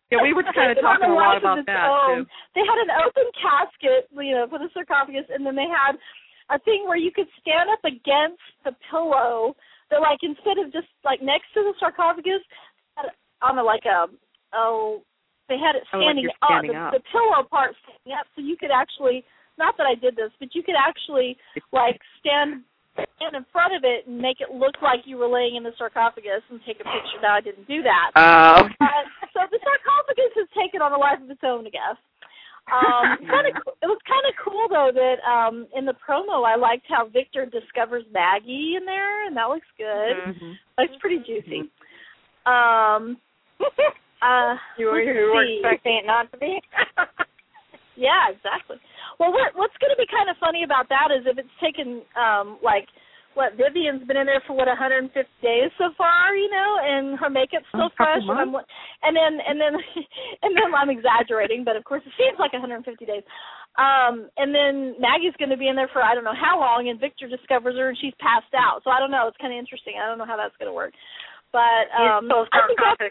Yeah, we were kind of talking a lot about that, own. too. They had an open casket, you know, for the sarcophagus, and then they had a thing where you could stand up against the pillow. That, like, instead of just, like, next to the sarcophagus, on a, like a, oh, they had it standing, oh, like standing up, up. The, the pillow part standing up, so you could actually, not that I did this, but you could actually, like, stand stand in front of it and make it look like you were laying in the sarcophagus and take a picture. Now, I didn't do that. Oh. Uh, so the sarcophagus has taken on a life of its own, I guess. Um, kind of, it was kind of cool, though, that um, in the promo, I liked how Victor discovers Maggie in there, and that looks good. Mm-hmm. Looks pretty juicy. Um, uh, you were, you were expecting it not to be? Yeah, exactly. Well, what, what's going to be kind of funny about that is if it's taken, um, like, what, Vivian's been in there for, what, one hundred fifty days so far, you know, and her makeup's still oh, fresh. And, I'm, and then, and then, and then I'm exaggerating, but of course it seems like one hundred fifty days. Um, and then Maggie's going to be in there for I don't know how long, and Victor discovers her and she's passed out. So I don't know. It's kind of interesting. I don't know how that's going to work. But um, so I think that's,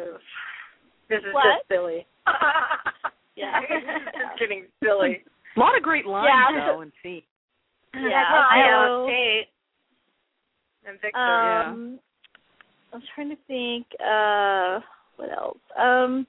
this is what? just silly. Yeah, just getting silly. A lot of great lines, yeah. though, and see. Yeah, I so, know. Kate and Victor. Um, yeah. I'm trying to think. Uh, what else? Um,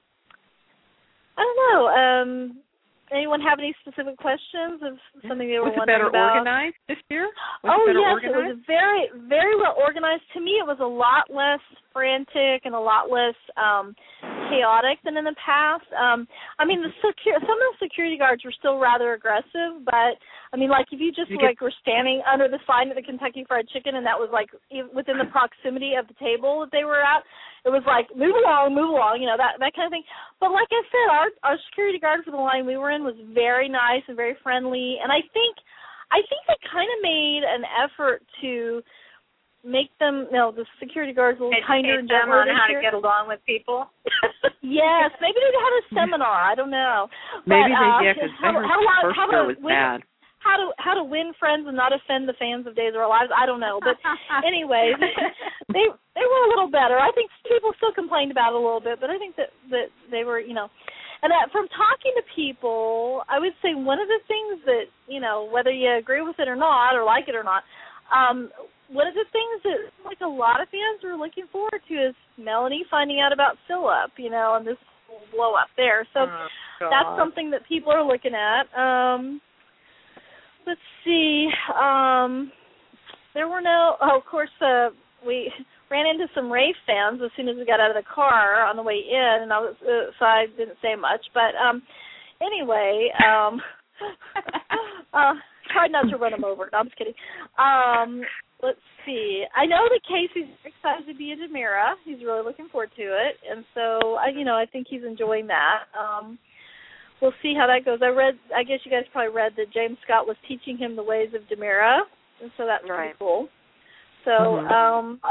I don't know. Um, anyone have any specific questions of something they were was it wondering better about? organized this year? Was oh it better yes, organized? it was very, very well organized. To me, it was a lot less frantic and a lot less um, chaotic than in the past. Um, I mean, the secu- some of the security guards were still rather aggressive, but I mean, like if you just you like get- were standing under the sign of the Kentucky Fried Chicken, and that was like within the proximity of the table that they were at, it was like move along, move along, you know, that that kind of thing. But like I said, our our security guard for the line we were in was very nice and very friendly, and I think I think they kind of made an effort to make them, you know, the security guards a little Educate kinder and them gentler on this how year. to get along with people. Yes, maybe they had a seminar. I don't know. Maybe but, they uh, did, because how, the how, first how show to was win, bad. How to how to win friends and not offend the fans of Days of Our Lives. I don't know, but anyway, they they were a little better. I think people still complained about it a little bit, but I think that that they were, you know. And that from talking to people, I would say one of the things that, you know, whether you agree with it or not, or like it or not, um, one of the things that, like, a lot of fans are looking forward to is Melanie finding out about Philip, you know, and this blow up there. So oh, that's something that people are looking at. Um, let's see. Um, there were no, oh, of course, uh, we ran into some Rafe fans as soon as we got out of the car on the way in, and I was uh, so I didn't say much. But um, anyway, um, uh, tried not to run them over. No, I'm just kidding. Um, let's see. I know that Casey's excited to be in Demira. He's really looking forward to it, and so I, you know, I think he's enjoying that. Um, we'll see how that goes. I read. I guess you guys probably read that James Scott was teaching him the ways of Demira, and so that's right. pretty cool. So. Mm-hmm. um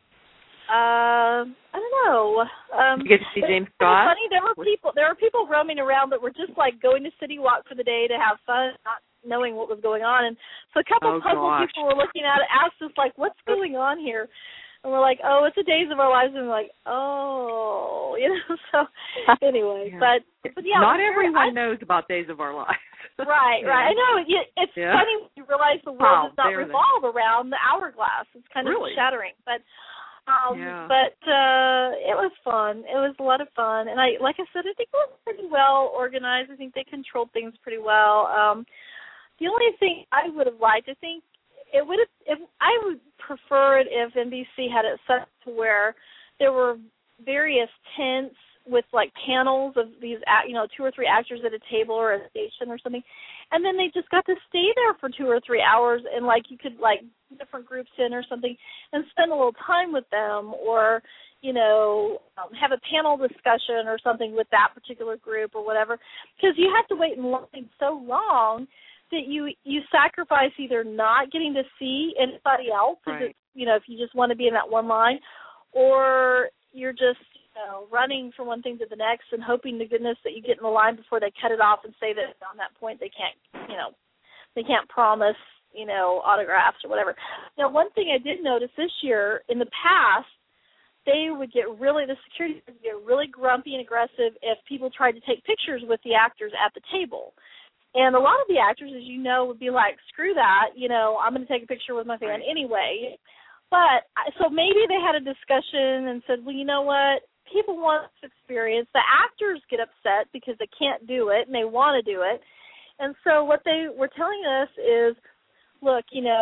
Uh, I don't know. Um, Did you get to see James Scott? Funny, there were people. There were people roaming around that were just like going to City Walk for the day to have fun, not knowing what was going on. And so a couple oh, of puzzled gosh. people were looking at it, asked us like, "What's going on here?" And we're like, "Oh, it's the Days of Our Lives." And we're like, "Oh, you know." So anyway, yeah. but but yeah, not very, everyone I, knows about Days of Our Lives. Right, yeah. right. I know. It's yeah. funny when you realize the world Wow, does not there revolve around the hourglass. It's kind of really? shattering, but. Um, yeah. But uh, it was fun. It was a lot of fun, and I, like I said, I think it was pretty well organized. I think they controlled things pretty well. Um, the only thing I would have liked, I think, it would have. If I would prefer it if N B C had it set to where there were various tents with like panels of these, you know, two or three actors at a table or a station or something, and then they just got to stay there for two or three hours, and like you could like different groups in or something and spend a little time with them, or you know, um, have a panel discussion or something with that particular group or whatever, because you have to wait in line so long that you you sacrifice either not getting to see anybody else, right. if it, you know, if you just want to be in that one line, or you're just you know, running from one thing to the next and hoping to goodness that you get in the line before they cut it off and say that on that point they can't, you know, they can't promise, you know, autographs or whatever. Now, one thing I did notice this year, in the past, they would get really, the security would get really grumpy and aggressive if people tried to take pictures with the actors at the table. And a lot of the actors, as you know, would be like, screw that, you know, I'm going to take a picture with my fan right. anyway. But, so maybe they had a discussion and said, well, you know what, people want this experience. The actors get upset because they can't do it and they want to do it. And so what they were telling us is, look, you know,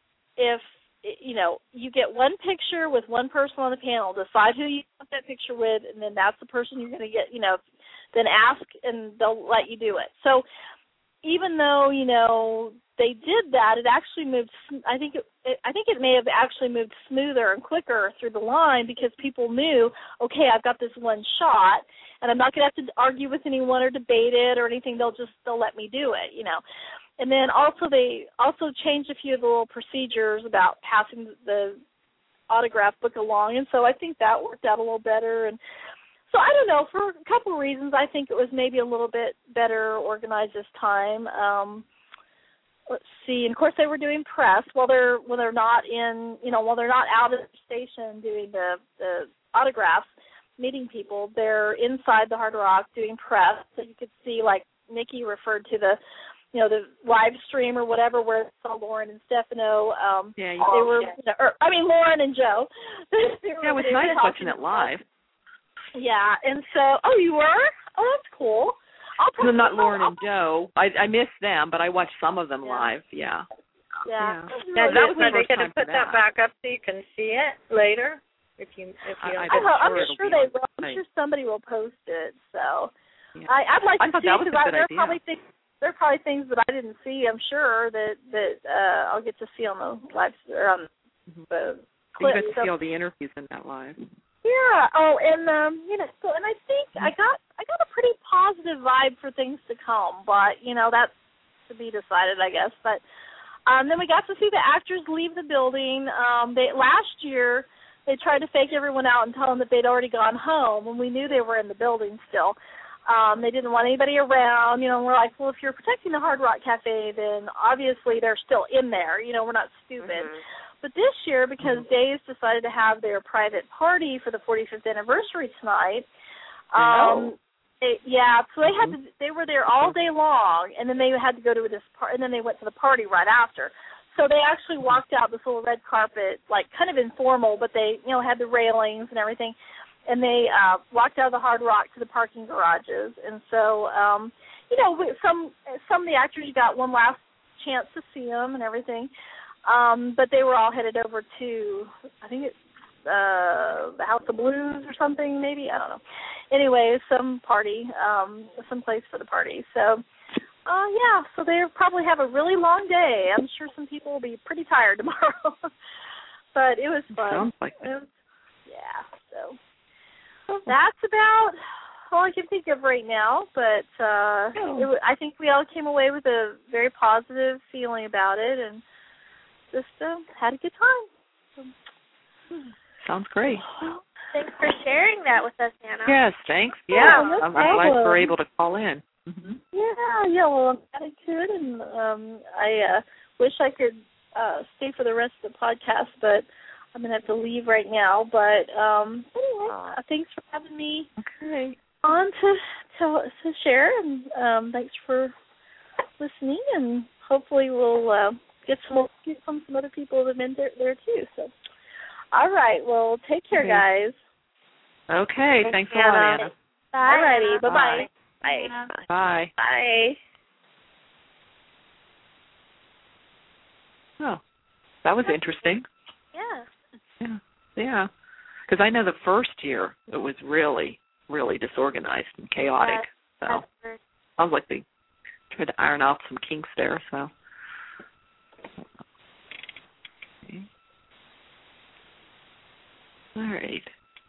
if, you know, you get one picture with one person on the panel, decide who you want that picture with, and then that's the person you're going to get, you know, then ask and they'll let you do it. So even though, you know, they did that, it actually moved, I think it, it I think it may have actually moved smoother and quicker through the line because people knew, okay, I've got this one shot and I'm not going to have to argue with anyone or debate it or anything. They'll just, they'll let me do it, you know. And then also they also changed a few of the little procedures about passing the autograph book along, and so I think that worked out a little better. And so I don't know, for a couple of reasons, I think it was maybe a little bit better organized this time. Um, let's see, and of course they were doing press while they're when they're not in, you know, while they're not out at the station doing the, the autographs, meeting people. They're inside the Hard Rock doing press, so you could see, like Nikki referred to the, you know, the live stream or whatever where I saw Lauren and Stefano. Um, yeah, you they were, yeah. You know, or, I mean, Lauren and Joe. were, yeah, it was nice watching it live. Yeah, and so, oh, you were? Oh, that's cool. I'll not Lauren and Joe. I I missed them, but I watched some of them yeah. live. Yeah. Yeah. yeah. Now, that was are the they going to put that. that back up so you can see it later? If you, if you I, I I'm I'm sure, sure they will. I'm sure somebody will post it. So yeah. I, I'd like I to see it because there are idea. probably things there are probably things that I didn't see. I'm sure that that uh, I'll get to see on the live or on mm-hmm. the so clip. You got to so, see all the interviews in that live. Yeah. Oh, and um, you know, so and I think I got I got a pretty positive vibe for things to come, but you know that's to be decided, I guess. But um, then we got to see the actors leave the building. Um, they last year they tried to fake everyone out and tell them that they'd already gone home, when we knew they were in the building still. Um, they didn't want anybody around. You know, and we're like, well, if you're protecting the Hard Rock Cafe, then obviously they're still in there. You know, we're not stupid. Mm-hmm. But this year, because Days decided to have their private party for the forty-fifth anniversary tonight, um, oh. they, yeah, so they had to, they were there all day long, and then they had to go to this part, and then they went to the party right after. So they actually walked out this little red carpet, like kind of informal, but they, you know, had the railings and everything, and they uh, walked out of the Hard Rock to the parking garages. And so, um, you know, some some of the actors got one last chance to see them and everything. Um, but they were all headed over to, I think it's uh, the House of Blues or something, maybe. I don't know. Anyway, some party, um, some place for the party. So, uh, yeah, so they probably have a really long day. I'm sure some people will be pretty tired tomorrow. But it was fun. Sounds like it. Was, yeah, so that's about all I can think of right now. But uh, oh. it, I think we all came away with a very positive feeling about it, and just uh, had a good time. Sounds great. Well, thanks for sharing that with us, Anna. Yes, thanks. Yeah, yeah I'm, I'm glad we're able to call in. Mm-hmm. Yeah, yeah. Well, I'm glad I could, and um, I uh, wish I could uh, stay for the rest of the podcast, but I'm gonna have to leave right now. But um, anyway, uh, thanks for having me okay. on to to, to share, and um, thanks for listening, and hopefully we'll. Uh, Get some, get some, some other people that have been there, there too. So, all right. Well, take care, okay. guys. Okay. Thanks, Thanks a lot, Anna. Bye. All righty. Bye-bye. Bye. Bye. Bye. Bye. Oh, that was interesting. Yeah. Yeah. Yeah. Because I know the first year it was really, really disorganized and chaotic. That's, so that's sounds like they tried to iron out some kinks there. So. Okay. All right.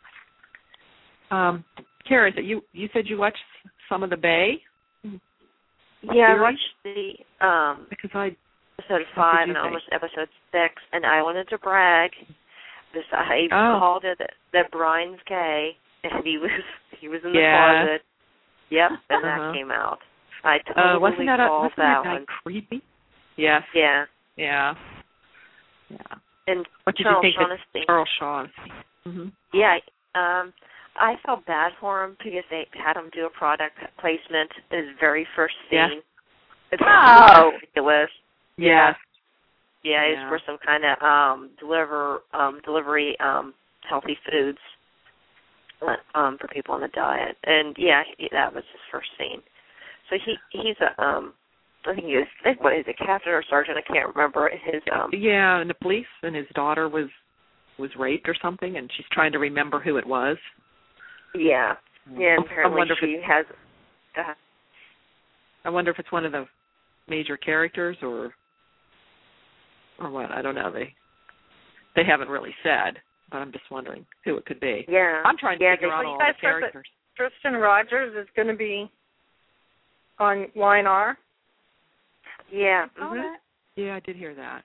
Um, Kara, you you said you watched some of the Bay? Yeah, I watched the um because I episode five and almost episode six, and I wanted to brag. This I oh. called it that, that Brian's gay, and he was he was in the yeah. closet. Yep, and uh-huh. that came out. I totally uh, wasn't that a, called wasn't that that guy one. creepy? Yes. Yeah. Yeah. Yeah. And what did Charles you think Shaughnessy. of Charles Shaughnessy? Mhm. Yeah, um, I felt bad for him because they had him do a product placement in his very first scene. Yeah. It's Oh. ridiculous. Yes. Yeah, it's Yeah. for some kind of um, deliver um, delivery um, healthy foods um, for people on the diet, and yeah, he, that was his first scene. So he he's a um, I think he was I think what is a captain or sergeant, I can't remember. His um, yeah, and the police, and his daughter was was raped or something, and she's trying to remember who it was. Yeah, yeah. And apparently I wonder she if has. Uh, I wonder if it's one of the major characters or or what. I don't know. They they haven't really said, but I'm just wondering who it could be. Yeah, I'm trying to yeah, figure they, out you all guys the characters. Tristan Rogers is going to be on Line R. Yeah. Oh, Mm-hmm. that. Yeah, I did hear that.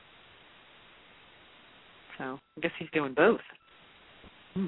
So I guess he's doing both. Hmm.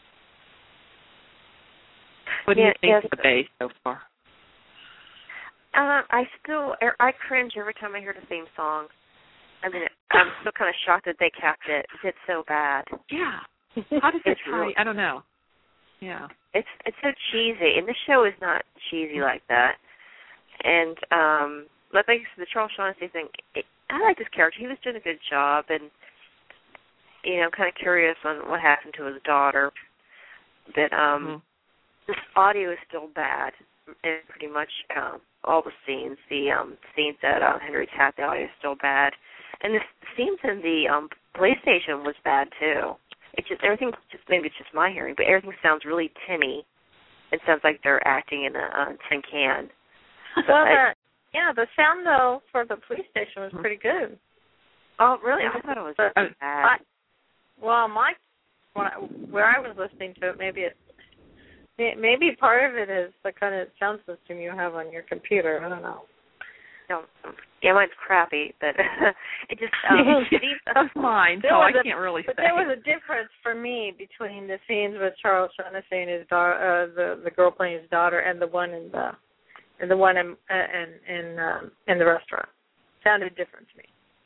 What do yeah, you think yes. of the bass so far? Uh, I still, I cringe every time I hear the theme song. I mean, I'm still kind of shocked that they kept it. It's so bad. Yeah. How does it It's tie? really- I don't know. Yeah. It's it's so cheesy, and the show is not cheesy like that. And um, like I said, the Charles Shaughnessy thing, it, I like this character. He was doing a good job, and you know, I'm kind of curious on what happened to his daughter. But um, Mm-hmm. this audio is still bad, and pretty much um, all the scenes, the um, scenes that uh, Henry's had, the audio is still bad, and the scenes in the um, PlayStation was bad too. It just everything just maybe it's just my hearing, but everything sounds really tinny. It sounds like they're acting in a uh, tin can. Well, I, the, yeah, the sound though for the police station was pretty good. oh, really? I thought it was But, bad. I, well, my when I, where I was listening to it, maybe it maybe part of it is the kind of sound system you have on your computer. I don't know. No, yeah, mine's crappy, but it just um, That's mine, so I a, can't really but say. there was a difference for me between the scenes with Charles Shaughnessy and his daughter, uh, the the girl playing his daughter, and the one in the and the one in uh, in in, um, in the restaurant. Sounded different to me.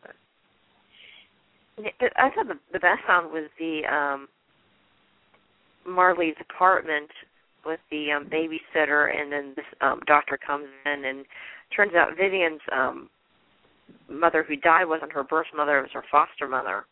But I thought the, the best sound was the um, Marley's apartment with the um, babysitter, and then this um, doctor comes in, and turns out Vivian's um, mother who died wasn't her birth mother, it was her foster mother.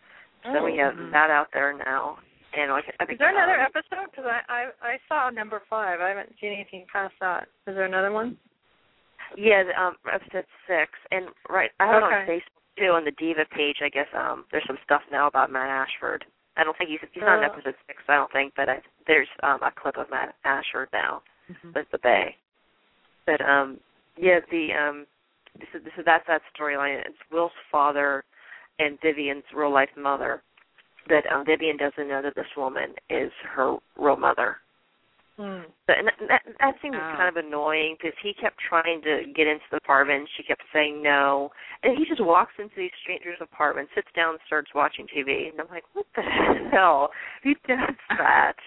So oh. we have Mm-hmm. that out there now. And like, I think, Is there another um, episode? Because I, I I saw number five. I haven't seen anything past that. Is there another one? Yeah, the, um, episode six. And right, I have it on Okay. Facebook too, on the Diva page. I guess um, there's some stuff now about Matt Ashford. I don't think he's he's not in Uh. episode six. I don't think, but I, there's um, a clip of Matt Ashford now Mm-hmm. with the Bay. But um, yeah, the um, this is, this is that's that storyline. It's Will's father and Vivian's real life mother. That um, Vivian doesn't know that this woman is her real mother. Hmm. But, and that, that, that seemed Oh. kind of annoying because he kept trying to get into the apartment and she kept saying no. And he just walks into these strangers' apartment, sits down and starts watching T V. And I'm like, what the hell? Who does that?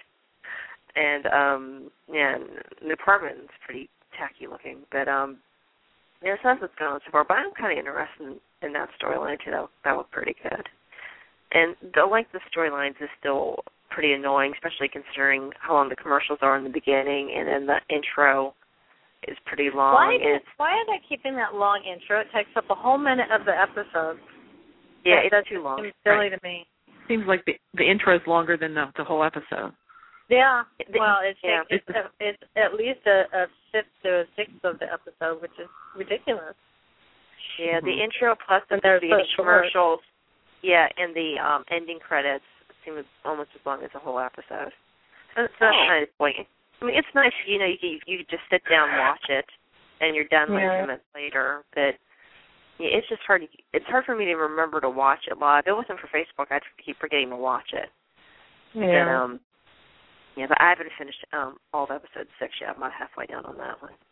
And, um, yeah, and the apartment is pretty tacky looking. But, um, yeah, so that's what's going on so far. But I'm kind of interested in, in that storyline, too. That, that looked pretty good. And the length of storylines is still pretty annoying, especially considering how long the commercials are in the beginning, and then the intro is pretty long. Why, and did, it's, why are they keeping that long intro? It takes up a whole minute of the episode. yeah, that, it's too long. Seems silly Right. to me. Seems like the the intro is longer than the the whole episode. Yeah. The- Well, it's yeah. it's, it's, it's at least a, a fifth to a sixth of the episode, which is ridiculous. Yeah, the Mhm. intro plus the And they're beginning so short. commercials. Yeah, and the um, ending credits seem almost as long as the whole episode. So, so that's Oh. kind of disappointing. I mean, it's nice, you know, you can, you can just sit down and watch it, and you're done like Yeah. two minutes later. But yeah, it's just hard. To, it's hard for me to remember to watch it live. If it wasn't for Facebook, I'd keep forgetting to watch it. Yeah. But, um, yeah, but I haven't finished um, all of episode six yet. I'm about halfway down on that one.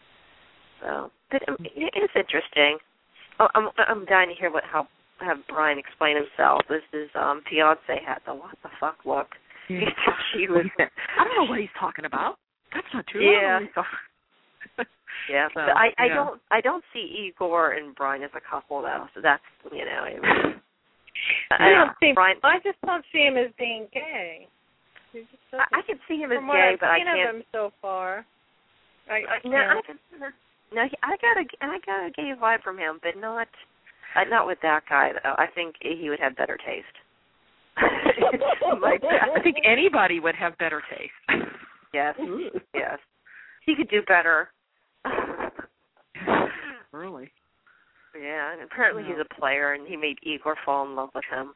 So, but um, it, it's interesting. Oh, I'm I'm dying to hear what how have Brian explain himself. This is um fiance had the what the fuck look. Yeah. He thought she was. I don't know what he's talking about. That's not true. Yeah. I don't know what he's talking- Yeah, So, but I I yeah. don't I don't see Igor and Brian as a couple though. So that's you know. It was, I don't see. Brian, I just don't see him as being gay. I, I can see him as From gay, what but I've I seen can't. of him so far. I, I no, I, can, no, he, I got a, I got a gay vibe from him, but not, uh, not with that guy though. I think he would have better taste. Like, I think anybody would have better taste. Yes, yes. He could do better. Really? Yeah, and apparently no. he's a player, and he made Igor fall in love with him.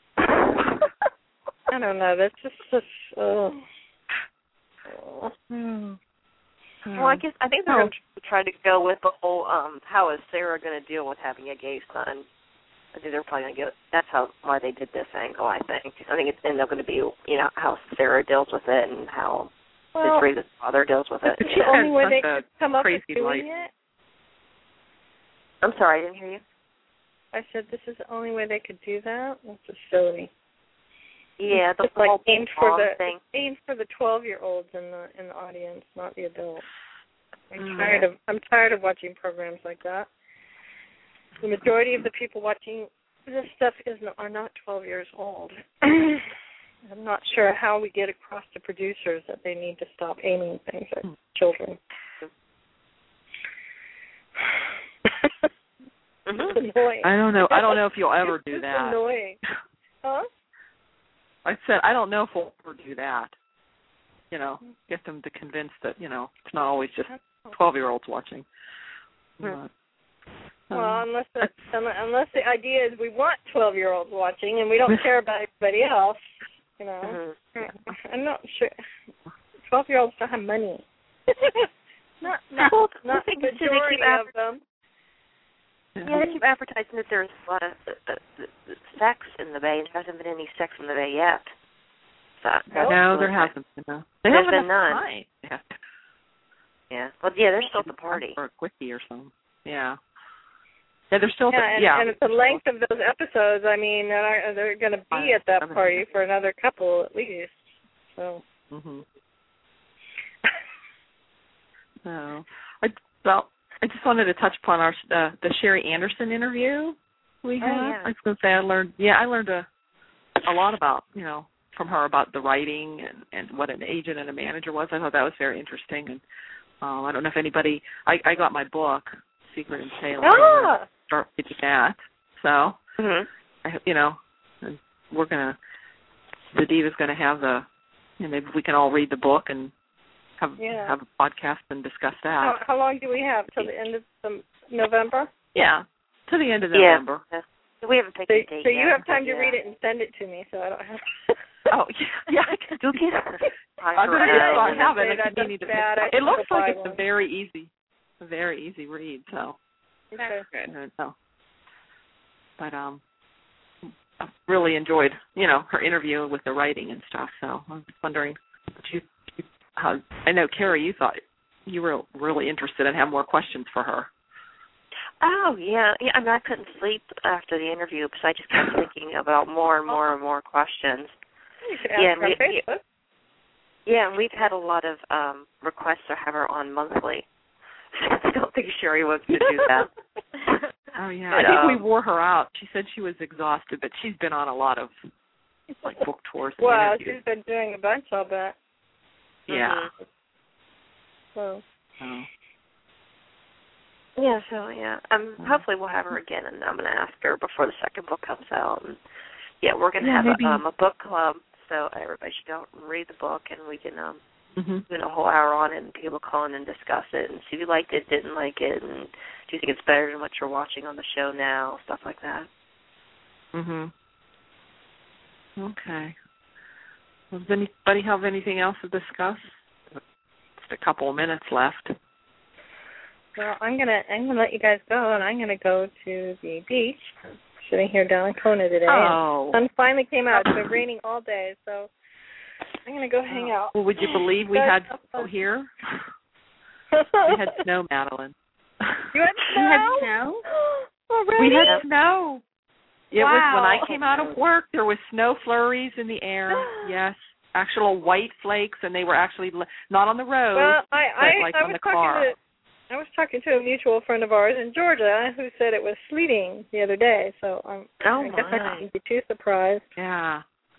I don't know. That's just such. Oh. Oh. Hmm. Well, I guess I think they're going to try to go with the whole. Um, how is Sarah going to deal with having a gay son? I think they're probably going to get. That's how why they did this angle. I think. I think it's and they're going to be, you know, how Sarah deals with it and how Well, his Rita's father deals with it. It's the only way they could come up with crazy doing life. it. I'm sorry, I didn't hear you. I said this is the only way they could do that. That's just silly. Yeah, the it's like whole aimed for the thing. aimed for the twelve-year-olds in the in the audience, not the adults. I'm Mm. tired of I'm tired of watching programs like that. The majority of the people watching this stuff is are not twelve years old. I'm not sure how we get across to producers that they need to stop aiming things at children. It's annoying. I don't know. I don't know if you'll ever do It's that. annoying. Huh? I said I don't know if we'll ever do that. You know, get them to convince that, you know, it's not always just twelve-year-olds watching. Hmm. But, um, Well, unless the, unless the idea is we want twelve-year-olds watching and we don't care about everybody else, you know. Mm-hmm. I'm not sure. twelve-year-olds don't have money. not not, Well, not the the thing is, do they majority keep of them. Yeah, they keep advertising that there's a lot of uh, uh, sex in the Bay, and there hasn't been any sex in the Bay yet. So, no, no, there hasn't been. No. They There's haven't been none. time. Yeah. Yeah. Well, yeah, they're still at the party. Or a quickie or something. Yeah. Yeah, they're still. Yeah, the, and, yeah. and the length of those episodes, I mean, they're, they're going to be at that party for another couple at least. So. Mhm. No. I well, I just wanted to touch upon our uh, the Sherry Anderson interview we had. Oh, yeah. I was going to say I learned. Yeah, I learned a a lot about you know from her about the writing and and what an agent and a manager was. I thought that was very interesting. And um, I don't know if anybody. I I got my book Secret and Salem. Ah. Start reading that. So Mhm. I, you know, and we're gonna. The Diva's going to have the. You know, maybe we can all read the book and have Yeah. have a podcast and discuss that. How, how long do we have till the end of the November? Yeah, to the end of Yeah. November. Yeah. We haven't picked So, a date so yet. you have time to yeah. read it and send it to me, so I don't have. Oh yeah, yeah. I can You'll get it. I'm going to just Right. so I have it. That's If you need to pick bad. I it looks should like buy it's a one. very easy, a very easy read. So, Okay. I don't know. But um, I really enjoyed, you know, her interview with the writing and stuff. So I was wondering, did you, how? I know, Carrie, you thought you were really interested and have more questions for her. Oh yeah, yeah. I mean, I couldn't sleep after the interview because I just kept thinking about more and more and more questions. You could ask Yeah, her on we- Facebook. Yeah, and we've had a lot of um requests to have her on monthly. I don't think Sherry wants to do that. Oh yeah, But, I think um, we wore her out. She said she was exhausted, but she's been on a lot of like book tours and Well, interviews. she's been doing a bunch, I'll bet. Yeah. Mhm. So. So, Yeah, so yeah. Um hopefully we'll have her again, and I'm gonna ask her before the second book comes out. And yeah, we're gonna Yeah, have maybe. a, um, a book club, so everybody should go read the book, and we can um hmm spend a whole hour on it, and people call in and discuss it, and see if you liked it, didn't like it, and do you think it's better than what you're watching on the show now, stuff like that. Mhm. Okay. Well, does anybody have anything else to discuss? Just a couple of minutes left. Well, I'm gonna I'm gonna let you guys go, and I'm gonna go to the beach. I'm sitting here down in Kona today. Oh. And the sun finally came out. It's been raining all day, so I'm gonna go hang out. Well, would you believe we Guys, had have snow fun. here? We had snow, Madeline. You had You had snow? snow? Already? We had snow. It was when I Wow. came out of work. There was snow flurries in the air. Yes, actual white flakes, and they were actually li- not on the road, Well, I I, but like I on was the car. talking to I I was talking to a mutual friend of ours in Georgia who said it was sleeting the other day, so I'm, oh I guess my. I couldn't be too surprised. Yeah.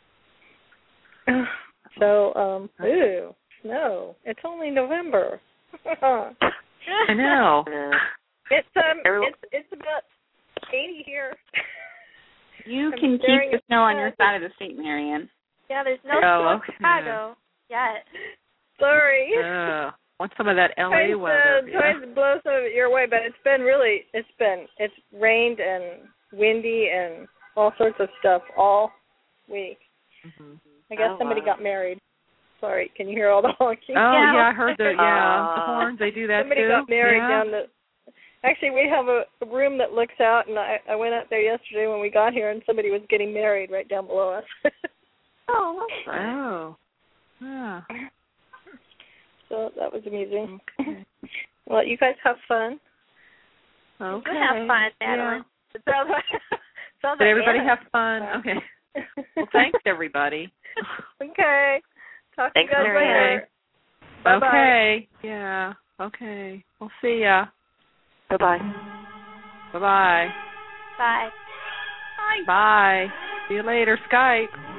So, um, ooh, snow. It's only November. I know. It's um, it's it's about eighty here. You I'm can keep staring the at snow on the your sun. side of the state, Marianne. Yeah, there's no Oh, snow in okay. Chicago yet. Sorry. Uh, want some of that L trying A to, weather? trying Yeah. to blow some of it your way, but it's been really, it's been, it's rained and windy and all sorts of stuff all week. Mm-hmm. I guess Oh, somebody wow. got married. Sorry, can you hear all the honking? Oh Yeah. yeah, I heard the yeah Uh, the horns. They do that Somebody too. got married yeah. down the. Actually, we have a, a room that looks out, and I, I went out there yesterday when we got here, and somebody was getting married right down below us. Oh, Oh. Yeah. So that was amusing. Okay. Well, you guys have fun. Okay. You have fun, Yeah. Madeline. It sounds like, sounds Did like everybody Anna. have fun? Okay. Well, thanks everybody. Okay. Talk Thanks, to you guys Marianne. later. Bye-bye. Okay. Yeah. Okay. We'll see ya. Bye-bye. Bye-bye. Bye. Bye. See you later, Skype.